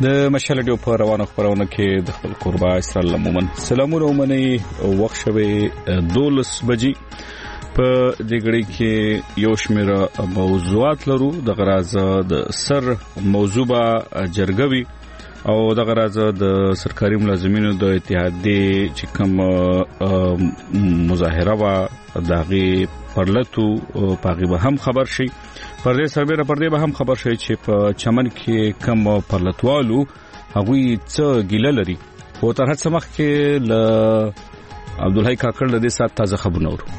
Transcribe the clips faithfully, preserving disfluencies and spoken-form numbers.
د مشال ډیو په روانو خبرونه کې د خپل قربا اسرائیل مومن سلامونه ومني وخت شوه دولس بجې په دې غړي کې یو شمېر موضوعات لرو د غراز د سر موضوعه جرګوي او د غراز د سرکاري ملازمینو د اتحادیې چې کوم مظاهره وا دغه پرلتو پاغي به هم خبر شي پر دې سربېره پر دې به هم خبر شي چې په چمن کې کم پرلتوالو هغوی څه ګیله لري او تر هڅه مخ کې ل عبدالحی کاکړ له دې سات تازه خبرونه ورو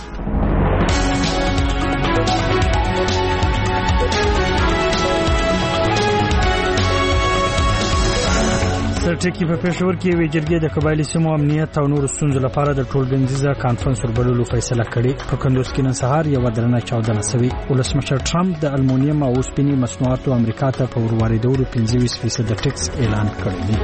ټکی په پېښور کې وی جرګې د قبایلی سیمو امنیت او نور ستونزو لپاره د ټولګنځیزه کانفرنس وربللو فیصله کړې په کندوز کې نن سهار یو درنه چاودنه شوې ولسمشر ټرمپ د المونیم او اوسپنې مصنوعاتو امریکا ته په ورواردولو پنځه ویشت فیصد ټیکس اعلان کړی دی.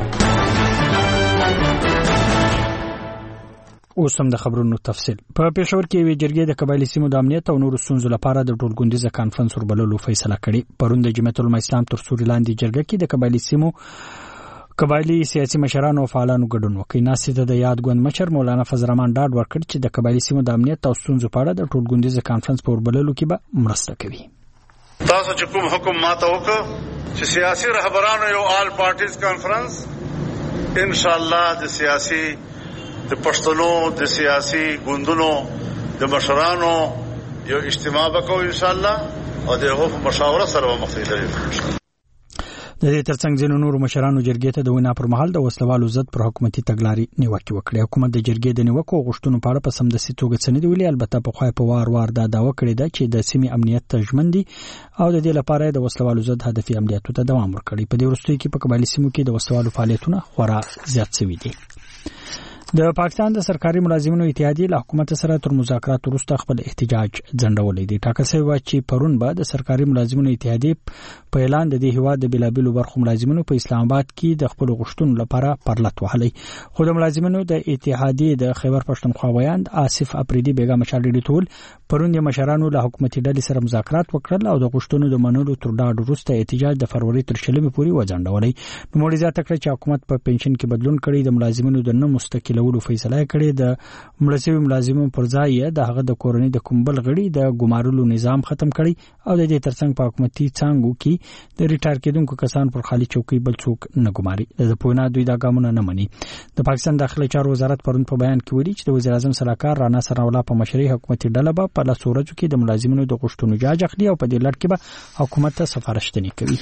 اوس هم د خبرونو تفصیل. په پېښور کې وی جرګې د قبایلی سیمو د امنیت او نور ستونزو لپاره د ټولګنځیزه کانفرنس وربللو فیصله کړې. پرون د جمعیت العلماء اسلام تر سوري لاندې جرګه کې د قبایلی سیمو قبایلی سیاسي مشرانو او فعالانو ګډون وکړ. ناسته د یاد ګوند مشر مولانا فضل الرحمن ډاډ ورکړ چې د قبایلی سیمو د امنیت او ستونزو په اړه د ټولګنځیزه کانفرنس په وربللو کې به مرسته کوي. تاسو چې کوم حکم ماته وکړ چې سیاسي رهبرانو یو آل پارټیز کانفرنس ان شاء الله د سیاسي د پښتنو د سیاسي ګوندونو د مشرانو یو اجتماع وکړو ان شاء الله او دغه مشاوره سره مخې د دې ترڅنګ ځینو نورو مشرانو جرګې ته د وینا پر مهال د وسلوالو ضد پر حکومتي تګلارې نیوکه وکړه. حکومت د جرګې د نیوکو غوښتنو په اړه په سمدستي توګه څه نه دی ویلي، البته په خو په وار وار دا داوا کړې ده چې د سیمې امنیت ته ژمن دي او د دې لپاره د وسلوالو ضد هدفي عملیاتو ته دوام ورکړي. په دې وروستیو کې په قبایلی سیمو کې د وسلوالو فعالیتونه خورا زیات شوي دي. د پاکستان د سرکاري ملازمینو اتحادیې له حکومت سره تر مذاکرات وروسته خپل احتجاج ځنډولې دي. ټاکل شوی و چې پرون به د سرکاري ملازمینو اتحادیې په اعلان د دې هیواد د بلابلو برخو ملازمینو په اسلام آباد کې د خپل غوښتنو لپاره پرلط وهلي. خو د ملازمینو د اتحادیې د خیبر پښتونخوا ویاند آصف اپریدي بیګا مشال ډیټول پرون د مشرانو له حکومتي ډلې سره مذاکرات وکړل او د غوښتنو د منلو تر ډاډ وروسته احتجاج د فروری تر شلمې پورې وځنډولې. نو موږ زیاته کړ چې حکومت په پنشن کې بدلون کړی، د ملازمینو د نه مستقلولو فیصله کړې، د ملازمینو ملازمینو پر ځای د هغه د کورنۍ د کومبل غړي د ګمارلو نظام ختم کړي او د دې ترڅنګ په حکومتي څانګو کې د ریټایر کېدونکو کسان پر خالي چوکۍ بل څوک نه ګماري. د پوینا دوی دا ګامونه نه مني. د پاکستان داخلي چارو وزارت پرون په بیان کې ویلي چې د وزیر اعظم سلاکار رانا سراولا په مشرۍ حکومتي ډله به په لاسو ورځو کې د ملازمینو د غوښتنو جاج اخلي او په دې لړ کې به حکومت ته سفارشتنې کوي.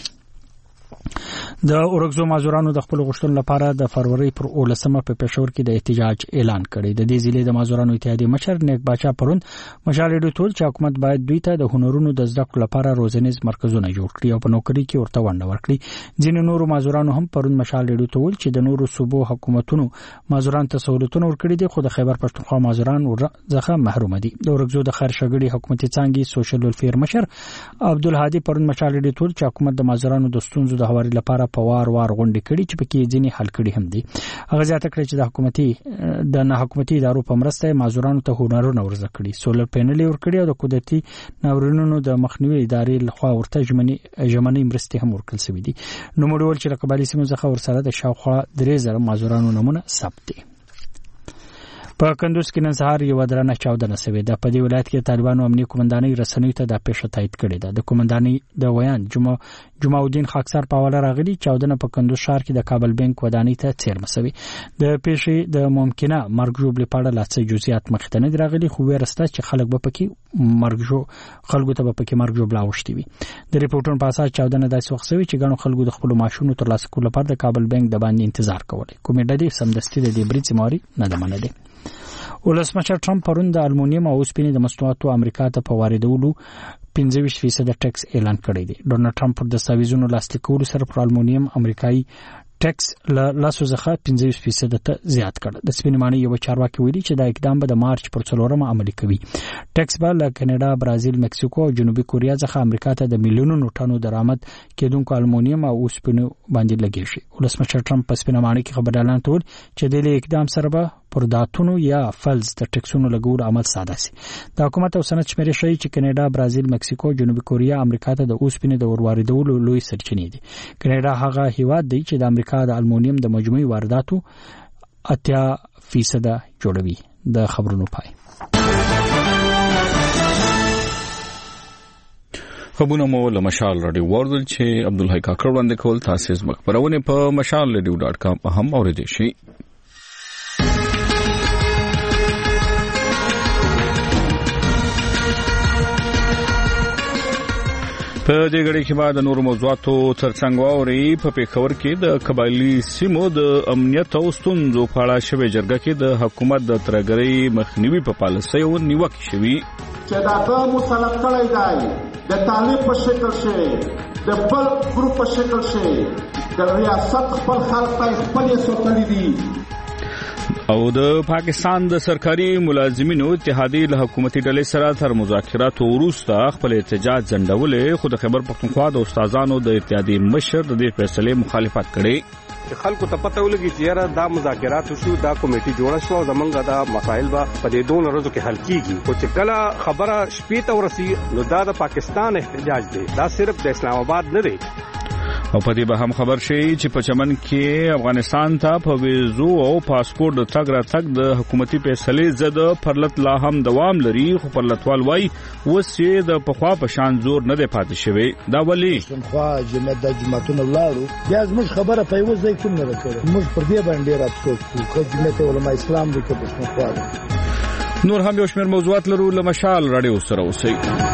د اورګزو مازورانو د خپل غوښتنو لپاره د فروری پر اولسمه په پېښور کې د احتجاج اعلان کړی. د دې ضلع د مازورانو اتحادیې مشر نیک باچا پرون مشال ډیټول چې حکومت باید دوی ته د هنرونو د زده کړو لپاره روزنیز مرکزونه جوړ کړي او په نوکری کې ورته ونډه ورکړي. ځینې نورو مازورانو هم پرون مشال ډیټول چې د نورو صوبو حکومتونو مازوران ته سہولتونه ورکړي دي خو د خیبر پښتونخوا مازوران ورڅخه محروم دي. د اورګزو د خیر شګړي حکومتي څانګې سوشل ویلفیر مشر عبدالهادي پرون مشال ډیټول چې حکومت د مازورانو د ستونزو د هواري لپاره په وار وار غونډې کړي چې پکې ځینې حل کړي هم دي. هغه زیاته کړې چې د حکومتي د نه حکومتي ادارو په مرسته مازورانو ته هنرونه ورزده کړي، سولر پینل ورکړي او د قدرتي ناورینونو د مخنیوي ادارې لخوا ورته ژمنې ژمنې مرستې هم ورکړل شوې دي. نو موږ ول چې د قبایلی سیمو څخه ورسره د شاوخوا درې زره مازورانو نمونه ثبت دي. په کندوز کې نن سهار یو درنه چاودنه شوې ده. په دې ولایت کې طالبانو امنیتي کمانډاني رسنیو ته د پیښه تایید کړې ده. د کمانډاني د ویان جمعه جمعه الدین خاکسار په حواله راغلي چاودنه په کندوز ښار کې د کابل بانک ودانۍ ته څیرمه شوې. د پیښې د ممکنه مرګ ژوبلې په اړه لا څه جزئیات مخې ته نه راغلي خو ورسته چې خلک به پکې مرګ جو خلکو ته به پکې مرګ جوړ لاوښتي وي. د ریپورټونو په اساس چاودنه داسې وخت شوې چې ګڼو خلکو د خپل ماشونو ترلاسه کولو لپاره د کابل بانک د باندې انتظار کولای. کومې ډلې سمدستي د دې بریټ ماري نه ده منلې. ولسمشر ټرمپ پرون د المونیم او اوسپنې د مصنوعاتو امریکا ته په واردولو پنځه ویشت فیصد ټیکس اعلان کړی دی. ډونالد ټرمپ پر دستاویزونو لاسلیک کولو سره پر المونیم امریکایي ټیکس له لاسو څخه پنځه ویشت فیصد ته زیات کړ. د سپینمانۍ یو چارواکي ویلي چې دا اقدام به د مارچ پر څلورمه عملي کوي. ټیکس به له کاناډا، برازیل، مکسیکو او جنوبي کوریا څخه امریکا ته د میلیونونو ټنو درآمد کېدونکو المونیم او اوسپنې باندې لګیږي. ولسمشر ټرمپ په سپینمانۍ کې خبريالانو ته وویل چې د دې اقدام سره به پر داتونو یا فلز د ټیکسونو لګول عمل ساده سي. د حکومت او صنعت شمیرې شي چې کینیډا، برازیل، مکسیکو، جنوبي کوریا امریکا ته د اوسپنې د ورواردولو لوی سرچینې دي. کینیډا هغه هیواد دی چې د امریکا د المونیم د مجموعي وارداتو اتیا فیصد جوړوي. د خبرونو پای. خبرونه مو له مشال رادیو وردل چې عبدالحی کاکړ وړاندې کول. تاسو زموږ خبرونه په مشال رادیو ډاټ کام هم اوریدئ شئ. په دې غړي کې بعد نور موضوعاتو ترڅنګ واوري. په پیښور کې د قبایلی سیمو د امنیت او ستونزو په اړه شوې جرګه کې د حکومت د ترګری مخنیوي په پالیسۍ او نیوکه شوې چې دا کوم مسلط کړی دی د طالب په شکل شي، د بل ګروپ په شکل شي، د ریاست خپل خلک ته خپل سوتلی دي. او د پاکستان د سرکاري ملازمینو اتحادیې له حکومتي ډلې سره تر مذاکراتو وروسته خپل احتجاج ځنډولې، خو د خیبر پښتونخوا د استادانو د اتحادیې مشر د دې فیصلې مخالفت کړې. خلکو ته پته ولګي چې یاره دا مذاکرات شو، دا کمیټي جوړه شو او زمونږ دا مسایل به په دې دوه ورځو کې حل کیږي. خو چې کله خبره شپې ته ورسي نو دا د پاکستان احتجاج دی، دا صرف د اسلام آباد نه دی. او په دې به هم خبر شي چې په چمن کې افغانستان ته په ویزو او پاسپورت د تګ راتګ د حکومتي فیصلې زده پرلط لا هم دوام لري، خو پرلطوال وایي اوس یې د پخوا په شان زور نه دی پاتې شوی. دا ولې خو جمعیت د جماعتونو لاړو بیا زموږ خبره په یو ځای کې نه راکړه. موږ پر دې باندې ډېر افسوس کوو. خو جمعیت علماء اسلام د پښتونخوا نور هم یو شمېر موضوعات لرو. له مشال رادیو سره اوسئ.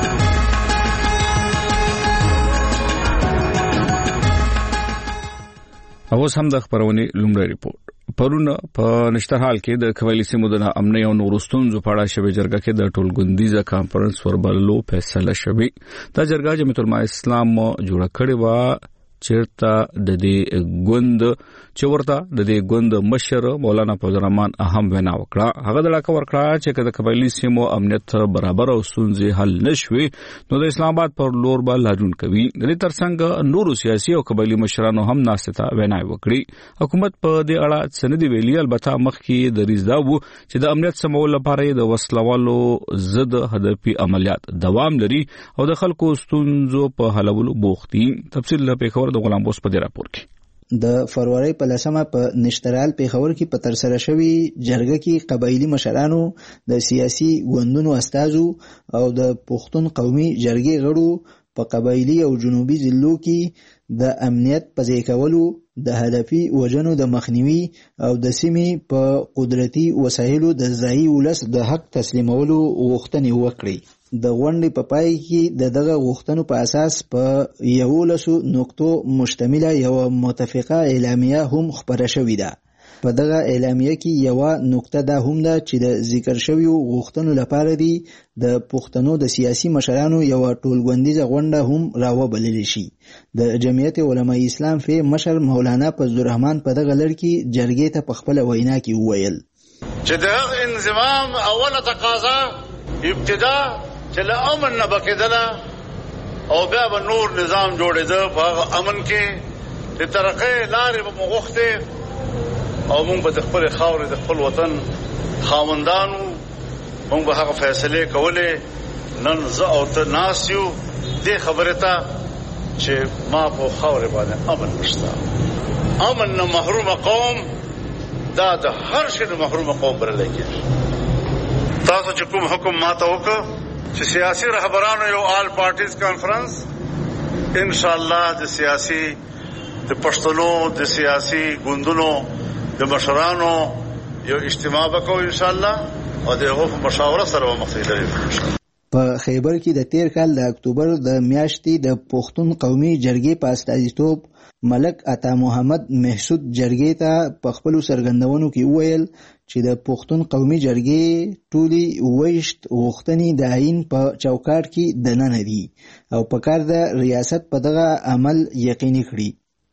اوس هم د خبرونې لومړی ریپورت. پرونه په نشترحال کې د قبایلی سیمو د امنیت او نورو ستونزو په اړه شوې جرګه کې د ټولګوندیزه کانفرنس وربللو فیصله شوې. دا جرګه جمعیت علماء اسلام جوړه کړې و چیرته د دې ګوند چې ورته د دې ګوند مشر مولانا فضل الرحمن اهم وینا وکړه. هغه د لاکه ورکړه چې د قبایلی سیمو امنیت برابر او ستونزې حل نشوي نو د اسلام آباد پر لور به لاجون کوي. د دې ترڅنګ نورو سیاسي او قبایلی مشرانو هم ناسته وینا وکړي. حکومت په دې اړه سندې ویلي، البته مخکې د ریزدا وو چې د امنیت سمول لپاره د وسلوالو ضد هدفي عملیات دوام لري او د خلکو ستونزو په حلولو بوخت دي. تفصیل له پیښور د غلام بوس په دې راپور کې. د فروری په لسمه په نشترال پیښور کې په تر سره شوی جرګه کې قبایلی مشرانو، د سیاسي ګوندونو استازو او د پښتون قومي جرګې غړو په قبایلی او جنوبي ضلعو کې د امنیت په ځای کولو، د هدفي وژنو د مخنیوي او د سیمې په قدرتي وسایلو د ځایي ولس د حق تسلیمولو غوښتنې وکړي. د غونډې په پای کې د دغه غوښتنو په اساس په یولسو نقطو مشتمله یو متفقه اعلامیه هم خپره شوې ده. په دغه اعلامیه کې یو نقطه ده هم ده چې د ذکر شویو غوښتنو لپاره دی د پښتنو د سیاسي مشرانو یو ټولګوندیزه غونډه هم راوبلل شي. د جمعیت علماء اسلام فی مشر مولانا فضل الرحمن په دغه لړ کې جرګې ته په خپل وینا کې وویل چې د انضمام اوله تقاضا ابتدا چې له امن نه بکیدله او بیا به نور نظام جوړېده. په هغه امن کې د ترقۍ لارې به مو غوښتې او موږ به د خپل خاورې د خپل وطن خاوندانو موږ به هغه فیصلې کولې. نن زه او ته ناست یو دې خبرې ته چې ما په خاورې باندې امن نشته. امن نه محروم قوم دا د هر شي نه محروم قوم بللی کېږي. تاسو چې کوم حکم ماته وکړ چې سیاسي رهبرانو یو آل پارټیز کانفرنس ان شاء الله د سیاسي د پښتنو د سیاسي ګوندونو د مشرانو یو اجتماع وکړو ان شاء الله او دغه مشاوره سره مخکې په خیبر کې د تیر کال د اکتوبر د میاشتې د پښتون قومي جرګې په استازیتوب ملک عطا محمد محسود جرګې ته په خپل سرګندونو کې وویل چې د پښتون قومي جرګې ټولي ویشت غوښتنې د عین په چوکاټ کې دننه دي او په کار د ریاست په دغه عمل یقیني کړي.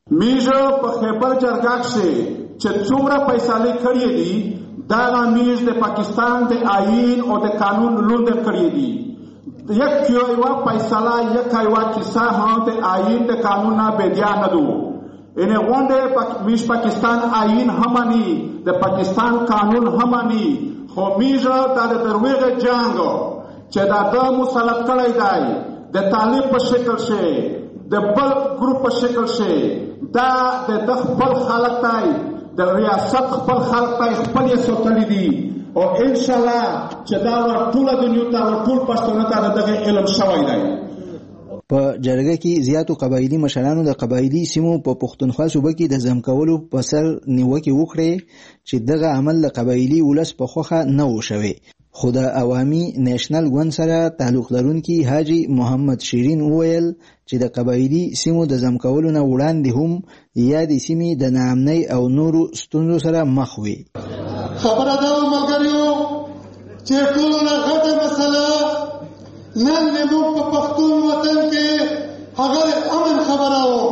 میږ په خیبر جرګه کې چې څومره فیصله کړې دي دا میږ د پاکستان د عین او د قانون لوند کړې دي. یک یو فیصله یک یو کیسه هم د عین د قانون نه بدیا نه دو این غونډه میش پاکستان آئین هم مانی د پاکستان قانون هم مانی خو میژه دا د درویغه جنگ چې دا د مسلط کړی دی د طالب په شکل شي د بل ګروپ په شکل شي دا د خپل خلک دی د ریاست خپل خلک دی خپل یې سوتلی دي او ان شاء الله چې دا ټول دنیا ته ټول پښتون ته دغه علم شوی دی. په جرګه کې زیاتو قبایلی مشرانو د قبایلی سیمو په پښتونخوا صوبه کې د ځمکولو په سر نیوکې وکړې چې دغه عمل د قبایلی ولس په خوخه نه و شوی. خو د عوامي نیشنل ګوند سره تعلق لرونکي حاجی محمد شیرین وویل چې د قبایلی سیمو د ځمکولو نه وړاندې هم یادې سیمې د ناامنۍ او نورو ستونزو سره مخ وي. خبره دا ملګریو چې ټولو نه غټه مسله نن زموږ په پښتون وطن کې هغه امن خبره و.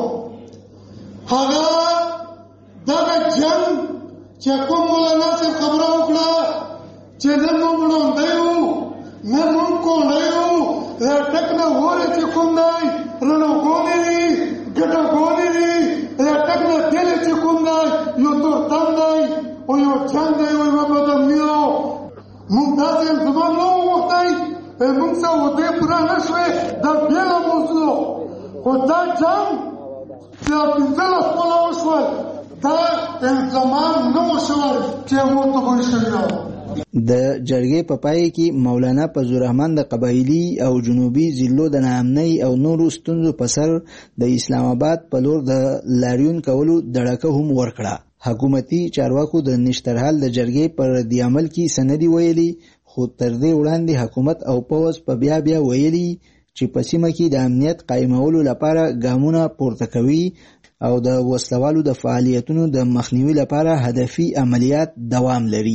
هغه دغه جنګ چې کوم مولانا صاحب خبره وکړه چې نن موږ وړاندې یو نن موږ کولی یو دا ټک نه وورې چې کوم دی رڼوګونې دي ګډوګونې دي دا ټک نه تېلې چې کوم دی یو تورتم دی او یو جنګ دی او یوه بدامني ده. موږ داسې زمان نه وغوښتی موږ څه ودې پوره نه شوې دا بېله موضوع خو دا جنګ چې پنځلس کاله وشول دا الزامان نه و شوی چې موږ تباه شوي ده. د جرګې په پای کې مولانا فضل الرحمن د قبایلی او جنوبي ضلعو د ناامنۍ او نورو ستونزو په سر د اسلام آباد په لور د لاریون کولو دړکه هم ورکړه. حکومتي چارواکو د نشترحال د جرګې پر ردي عمل کې سندې ویلي خو تر دې وړاندې حکومت او پوځ په بیا بیا ویلي چې په سیمه کې د امنیت قایمولو لپاره ګامونه پورته کوي او د وسلوالو د فعالیتونو د مخنیوي لپاره هدفي عملیات دوام لري.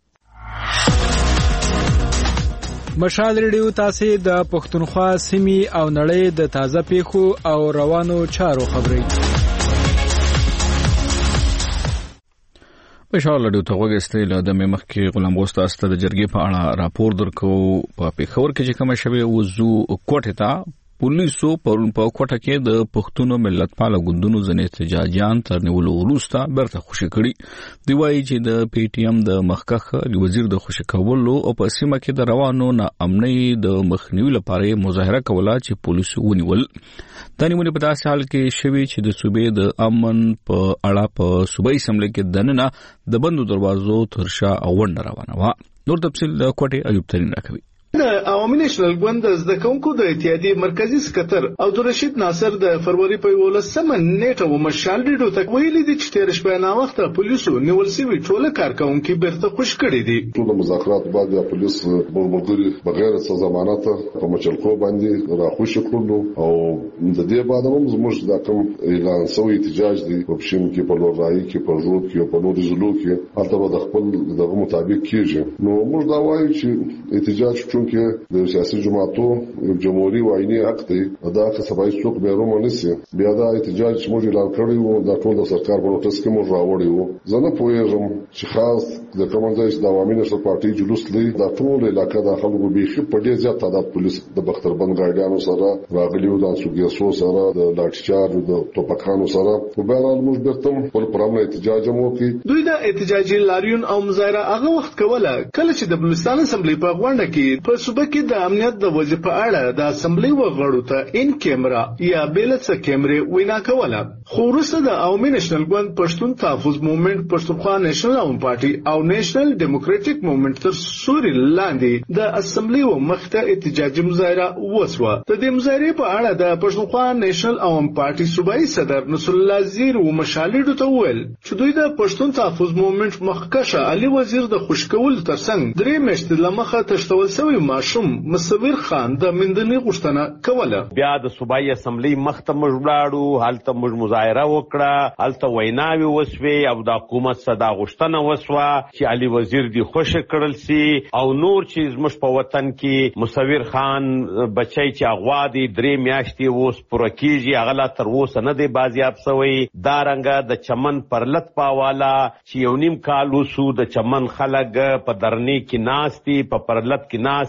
مشال ریډیو تاسو د پښتونخوا سیمې او نړۍ د تازه پیښو او روانو چارو خبري مشال ریډیو ته وګورئ. له د مخکې غلام غوستا است د جرګې په اړه راپور درکو. په پیښور کې چې کوم شوی وزو کوټه ته پولیسو پرون په کوټه کې د پښتون ملتپال ګوندونو ځنې احتجاجیان تر نیولو وروسته برته خوشی کړي. دی وایي چې د پی ټی ایم د مخکخ وزیر د خوشی کولو او په سیمه کې د روانو نه امنۍ د مخنیوي لپاره مظاهره کوله چې پولیسو ونیول. د نیولې په داسې حال کې شوی چې د صوبې د امن په اړه په صوبایي اسمبلی کې دننه د بندو دروازو تر شا غونډه روانه وه. نور تفصیل د کوټې ایوب ترین راکوي. د عوامي نیشنل ګوند د زده کوونکو د اتحادیې مرکزی سکتر عبدالرشید ناصر د فروری په یولسمه نیټه و مشال ریډیو ته ویلي دي چې تېره شپه ناوخته پولیسو نیول شوي ټوله کارکوونکي بیرته خوش کړي دي. ټول مذاکرات بعد د پولیس ملګري بغیر څه ضمانت په مچلکو باندې راخوش کړو او د دې بعد هم زموږ د کوم اعلان شوی احتجاج دی په شین کې په لورای کې په روډ کې په نورو ضلعو کې هلته د خپل دغه مطابق کیږي. نو موږ دا وایو چې احتجاج چون کې د سیاسي جماعتو جمهوریت وایي حق دی دا که سبا هیڅ څوک به رومونه سي بیا دا احتجاج چې موږ اعلان کړی وو دا ټول د سرکار په نوټس کې موږ راوړی وو. زه نه پوهېږم چې خاص د کوم ځای چې د عوامي نشر پارټي جلوس لري دا ټول علاقه د خلکو بیخي په ډېر زیات تعداد پولیس د بختربند ګاډیانو سره راغلي وو د سوګیسو سره د لاټ چارج د توپکانو سره په بهرحال موږ بیرته خپل پرامه احتجاج مو وکړ. دوی د احتجاجي لاریون او مظاهره هغه وخت کوله کله چې د بلوچستان اسمبلی په غونډه کې په صوبه کې د امنیت د وضعیت په اړه د اسمبلی وغړو ته ان کیمرا یا بیلڅ کیمرې وینا کوله. خو وروسته د عوامي نیشنل ګوند پښتون تحفظ موومېنټ پښتونخوا نیشنل عوام پارټي او نیشنل ډیموکراټیک موومېنټ تر سوري لاندې د اسمبلی و مخته احتجاجي مظاهره وسوه. د دې مظاهرې په اړه د پښتونخوا نیشنل عوام پارټي صوبایي صدر نصر الله زیر و مشالډو ته وویل چې دوی د پښتون تحفظ موومېنټ مخکشه علي وزیر د خوشکول ترڅنګ درې میاشتې لمخه تشتول شوی ماشوم مصور خان د مندنی غوښتنه کوله. بیا د صوبایي اسمبلی مخته موږ ولاړو هلته موږ مظاهره وکړه هلته ویناوي وسوې او د حکومت صدا غوښتنه وسوه چې علي وزیر دی خوش کړل سي او نور چې زموږ په وطن کې مصور خان بچی چې اغوا دی درې میاشتې اوس پوره کیږي هغه لا تر اوسه نه دی بازیاب شوی. دا رنګه د چمن پرلت پاواله چې یو نیم کال وسو د چمن خلک په درنې کې ناستي په پرلت کې ناست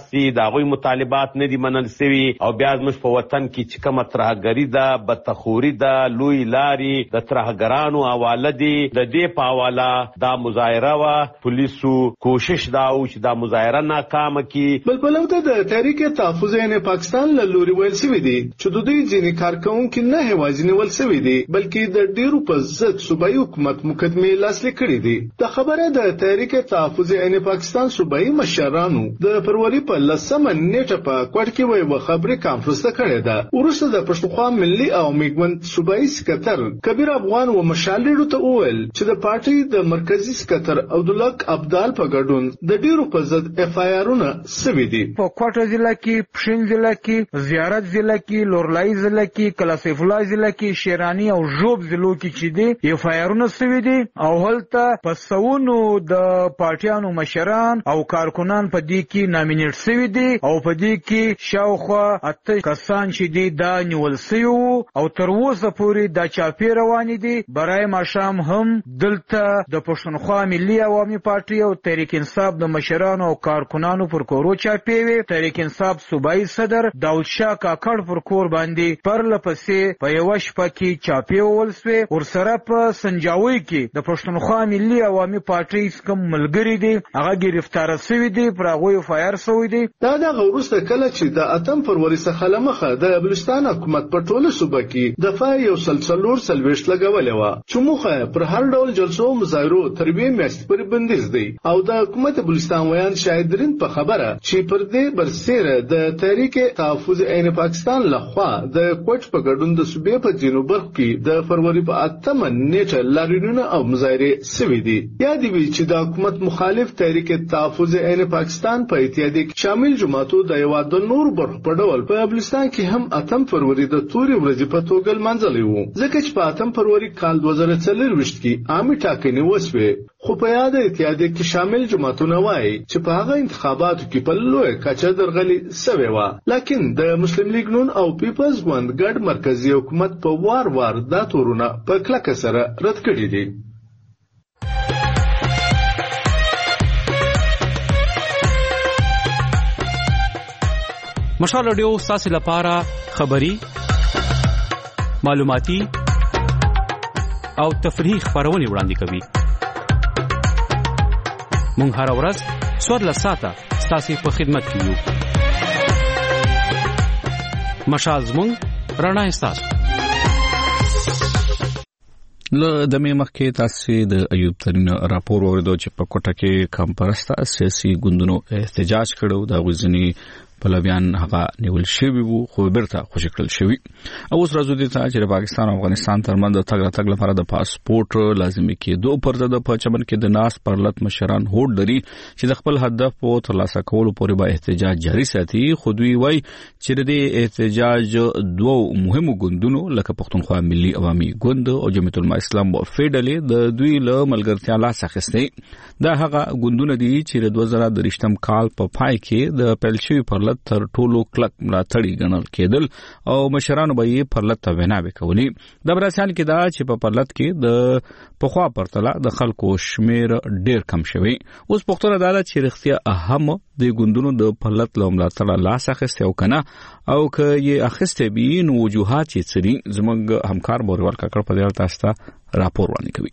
ناستي د هغوی مطالبات نه دي منل سوي او بیا زموږ په وطن کې چې کومه ترهګري ده بدتخوري ده لوی لارې د ترهګرانو حواله دي د دې په حواله دا مظاهره وه پولیسو کوشش دا و چې دا مظاهره ناکامه کړي. بل پلو ته د تحریک تحفظ عین پاکستان له لوري ویل شوي دي چې د دوی ځینې کارکوونکي نه یوازې نیول شوي دي بلکې د ډېرو په ضد صوبایي حکومت مقدمې لاسلیک کړي دي. د خبره د تحریک تحفظ عین پاکستان صوبایي مشرانو د فروری په لسمه نیټه په کوټ کې وایي و خبري کانفرنس کړې ده. وروسته د پښتونخوا ملي او میګوند صوبایي سکتر کبیر افغان و مشالډو ته وویل چې د پارټي د مرکزی سکتر عبدالحق ابدال په ګډون د ډیرو په ضد اف آی آرونه سوي دي. په کوټه ضلع کې پښین ضلع کې زیارت ضلع کې لورلای ضلع کې کلاسیف الله ضلع کې شیرانی او ژوب ضلعو کې چې دي اف آی آرونه سوي دي او هلته په سونو د پارټیانو مشران او کارکنان په دې کې نامینیټ سوي دي او په دې کې شاوخوا اته کسان چې دي دا نیول سوي او تر اوسه پورې دا چاپی روانې دي. برای ماښام هم دلته د پښتونخوا ملي عوامي پارټي او تحریک انصاف د مشرانو او کارکنانو پر کورو چاپی وي. تحریک انصاف صوبایي صدر داود شاه کاکړ پر کور باندې پرله پسې په یوه شپه کې چاپی وول سوې. ورسره په سنجاوي کې د پښتونخوا ملي عوامي پارټي کوم ملګري دي هغه ګرفتاره سوي دي پر هغوی فایر سوي دي. دا دغه وروسته کله چې د اتم فروری څخه له مخه د بلوچستان حکومت په ټوله صوبه کې دفاع یو سلسلور سلويشت لګولې وه چې موخه پر هر ډول جلسو مظاهرو تر یوې میاشتې پورې بندیز دی. او د حکومت بلوچستان ویان شاهدرین په خبره چې پر دې برسیره د تحریک تحفظ عین پاکستان لخوا د کوټ په ګډون د صوبې په ځینو برخو کې د فروری په اتمه نیټه لاریونونه او مظاهرې سوي دي. یاد وي چې د حکومت مخالف تحریک تحفظ عین پاکستان په اتحادیه کې شامل جماعتو د هېواد د نورو برخو په ډول په بلوچستان کې هم اتم فروری د تورې ورځې په توګه لمانځلی و ځکه چې په اتم فروری کال دوه زره څلرویشت کې عامې ټاکنې وسوې. خو په یاده اتحادیه کې شامل جماعتونه وایي چې په هغه انتخاباتو کې په لویه کچه درغلي سوې وه. لکن د مسلم لیګ نون او پیپلز ګوند ګډ مرکزي حکومت په وار وار دا تورونه په کلکه سره رد کړي دي. مشال رادیو ستاسو لپاره خبری معلوماتي او تفریحي خبرونه وړاندې کوي. مونږ هر ورځ څوارلس ساعته ستاسو په خدمت کې یو. مشال زموږ رڼا ستاسو. له دمه مخکې تاسو د ایوب ترين راپور اوریدو چې په کوټه کې کمپرستا سیاسي ګوندونو احتجاج کړو دا غوښنی پلویان هغه نیول شوی وو خو برته خوشی کړل شوی. او اوس راځو دي چې د پاکستان او افغانستان ترمنځ د تګ راتګ لپاره د پاسپورت لازمي کېدو پر ضد په چمن کې د ناس پرلط مشران هوډ لري چې د خپل هدف په ترلاسه کولو پورې به احتجاج جاري ساتي. خو دوی وایي چې د احتجاج دوه مهمو ګوندونو لکه پښتونخوا ملي عوامي ګوند او جمعیت العلماء اسلام فیډلې د دوی له ملګرتیا لاس اخیستي. دا هغه ګوندونه دي چې د دوه زره درشتم کال په پای کې د پلشوي پر تر ټولو کلک ملاتړي ګڼل کېدل او مشرانو به یې پرلط ته ویناوې کولې. د براسیان کې دا چې په پرلط کې د پخوا پرتله د خلکو شمیر ډیر کم شوی. اوس پښتون عدالت چې رښتیا اهم د ګوندونو د پرلط له ملاتړ لاس اخیسته او کنه او که یې اخیسته به نو وجوهات چې سړي زموږ همکار بورول کاکړ په دې تاسو ته راپور وړاندې کوي.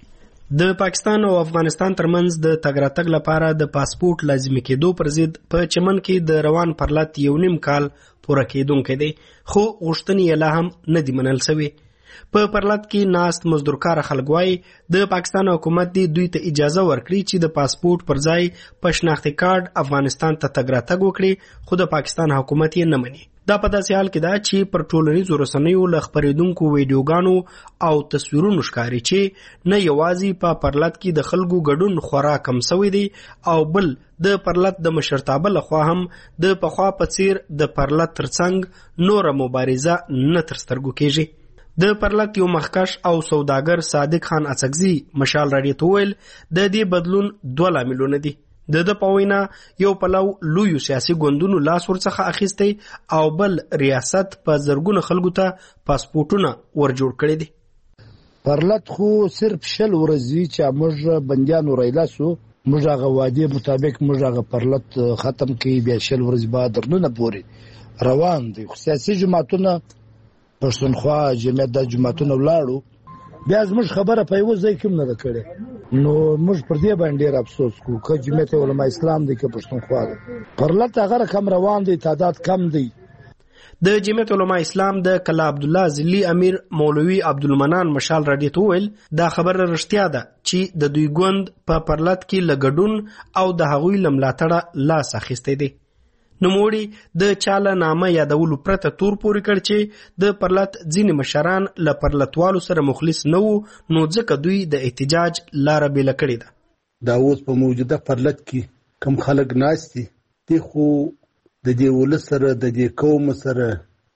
د پاکستان او افغانستان ترمنځ د تګ راتګ لپاره د پاسپورت لازمي کېدو پر ضد په چمن کې د روان پرلط یو نیم کال پوره کېدونکی دی خو غوښتنې یې لا هم نه دي منل سوي. په پرلط کې ناست مزدورکار خلک وایي د پاکستان حکومت دی دوی ته اجازه ورکړي چې د پاسپورت پر ځای په شناختي کارت افغانستان ته تګ راتګ وکړي خو د پاکستان حکومت یې نه مني. دا په داسې حال کې ده چې پر ټولنیزو رسنیو له خپرېدونکو ویډیوګانو او تصویرونو ښکاري چې نه یوازې په پرلط کې د خلکو ګډون خورا کم سوی دی او بل د پرلط د مشرتابه لخوا هم د پخوا په څیر د پرلط ترڅنګ نوره مبارزه نه تر سترګو کېږي. د پرلط یو مخکش او سوداګر صادق خان اڅکزي مشال راډیو ته ویل د دې بدلون دوه لاملونه دي. د د پوینا یو پلو لوی سیاسي ګوندونو لاس ورڅخه اخیستی او بل ریاست په زرګونو خلکو ته پاسپورتونه ورجوړ کړي دي. پرلط خو صرف شل ورځې چې موږ بندیانو رایلاسو موږ هغه وعده مطابق موږ هغه پرلط ختم کړي، بیا شل ورځې بعد درنونه پورې روان دي. سیاسي جماعتونه پښتونخوا جمعیت د جماعتونه ولاړو، بیا زموږ خبره په یو ځای کې نه ده کړې، نو موږ پر دې باندې ډېر افسوس کوو. که جمعیت علما اسلام دی که پښتونخوا دی، پرلط هغه رقم روان دی، تعداد کم دی. د جمعیت علما اسلام د کلا عبدالله ذلی امیر مولوي عبدالمنان مشال راډیو ته وویل دا خبره رښتیا ده چې د دوی ګوند په پرلط کې له ګډون او د هغوی له ملاتړه لاس اخیستی دی. نوموړي د چاله نامه یادولو پرته تور پورې کړ چې د پرلط ځینې مشران له پرلطوالو سره مخلص نه وو، نو ځکه دوی د احتجاج لاره بیله کړې ده. دا اوس په موجوده پرلط کې کم خلک ناست دي، دی خو د دې ولس سره د دې قوم سره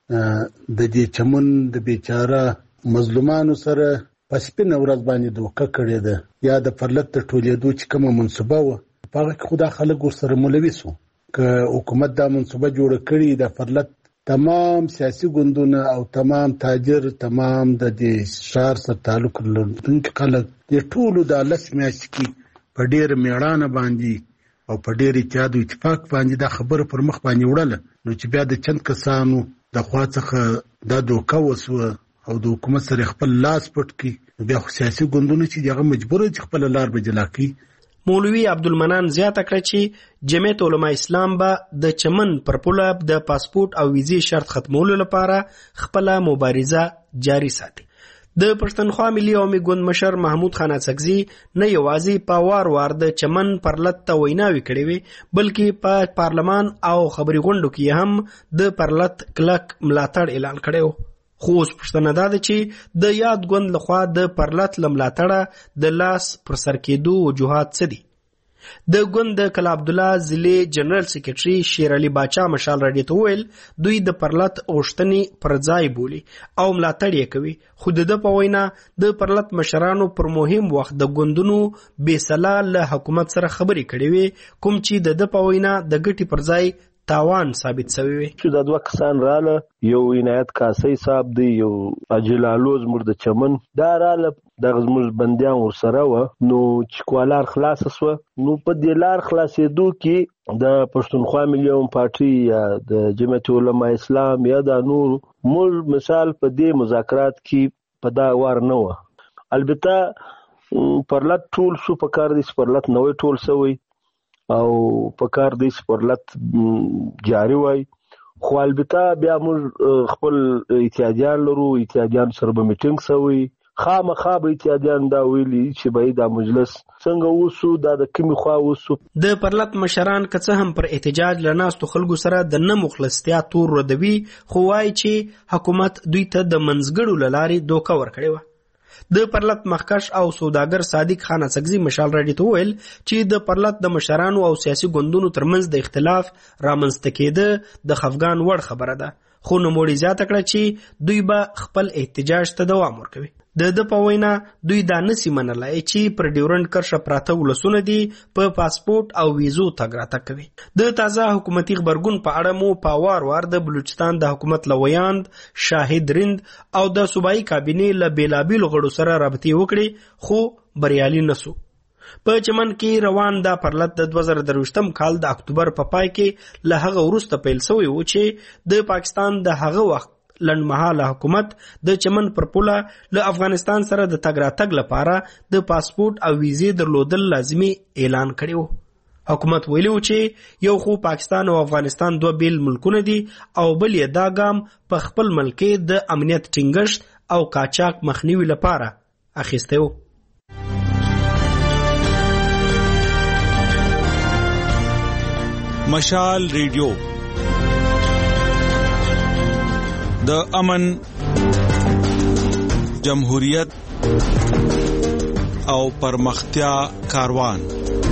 د دې چمن د بیچاره مظلومانو سره په سپینه ورځ باندې دوکه کړې ده، یا د پرلط د ټولېدو چې کومه منصوبه وه په هغه کې خو دا خلک ورسره ملوث وو. که حکومت دا منصوبه جوړه کړي د پرلط تمام سیاسي ګوندونه او تمام تاجر تمام د دې ښار سره تعلق لرونکي خلک د ټولو د لس میاشتې کې په ډېره مېړانه باندې او په ډېر اتحاد او اتفاق باندې دا خبره پر مخ باندې وړله، نو چې بیا د چند کسانو د خوا څخه دا دوکه وسوه او د حکومت سره خپل لاس پټ کړي، بیا خو سیاسي ګوندونه چې دغه مجبور چې خپل لار به جلا کړي. مولوي عبدالمنان زیاته کړه چې جمعیت علما اسلام به د چمن پر پوله د پاسپورت او ویزې شرط ختمولو لپاره خپله مبارزه جاري ساتي. د پښتونخوا ملي عوامي ګوند مشر محمود خان اڅکزي نه یوازې په وار وار د چمن پرلط ته ویناوې کړې وې، بلکې په پارلمان او خبري غونډو کې هم د پرلط کلک ملاتړ اعلان کړی و. خو اوس پوښتنه دا ده چې د یاد ګوند لخوا د پرلط له ملاتړه د لاس پر سر کېدو وجوهات څه دي؟ د ګوند د کلا عبدالله ضلع جنرال سیکرټري شیر علي باچا مشال راډیو ته وویل دوی د پرلط غوښتنې پر ځای بولي او ملاتړ یې کوي، خو د ده په وینا د پرلط مشرانو پر مهم وخت د ګوندونو بې سلا له حکومت سره خبرې کړې وې، کوم چې د ده په وینا د ګټې پر ځای تاوان ثابت شوی وي. چې دا دوه کسان رااله، یو عنایت کاسي صاحب دی، یو اجلالو زموږ د چمن دا رااله، دغه زموږ بندیان ورسره وه، نو چې کوالار خلاصه سوه، نو په دې لار خلاصېدو کې د پښتونخوا ملي عوامي پارټي یا د جمعیت علما اسلام یا د نور موږ مثال په دې مذاکرات کې په دا وار نه وه. البته پرلط ټول شو، په کار دی چې پرلط نوی ټول سوی او په کار دی چې پرلط جاري وای، خو البته بیا موږ خپل اتحادیان لرو، اتحادیان سره به میټینګ سوی، خامخا به اتحادیان دا ویلي چې به دا مجلس څنګه وسو، دا د کومې خوا وسو. د پرلط مشران که څه هم پر احتجاج له ناستو خلکو سره د نه مخلصتیا تور ردوي، خو وایي چې حکومت دوی ته د منځګړو له لارې دوکه ورکړې وه. د پرلط مخکش او سوداګر صادق خان اڅکزي مشال راډیو ته وویل چې د پرلط د مشرانو او سیاسي ګوندونو ترمنځ د اختلاف رامنځته کېده د خفګان وړ خبره ده، خو نوموړي زیاته کړه چې دوی به خپل احتجاج ته دوام ورکوي. د ده په وینا دوی دا نسی منلای چې پر ډیورنډ کرښه پراته ولسونه دي په پاسپورت او ویزو تګ راتګ کوي. د تازه حکومتي خبرګون په اړه مو په وار وار د بلوچستان د حکومت له ویاند شاهد رند او د صوبایي کابینې له بیلابیلو غړو سره رابطې وکړې، خو بریالي نسو. په چمن کې روان دا پرلط د دوه زره درویشتم کال د اکتوبر په پای کې له هغه وروسته پیل شوی و چې د پاکستان د هغه وخت لنډمهاله حکومت د چمن پر پوله له افغانستان سره د تګ راتګ لپاره د پاسپورت او ویزې درلودل لازمي اعلان کړی و. حکومت ویلي و چې یو خو پاکستان او افغانستان دوه بیل ملکونه دي او بل یې دا ګام په خپل ملک د امنیت ټینګښت او قاچاق مخنیوي لپاره اخیستی و. مشال ریډیو د امن، جمهوریت او پرمختیا کاروان.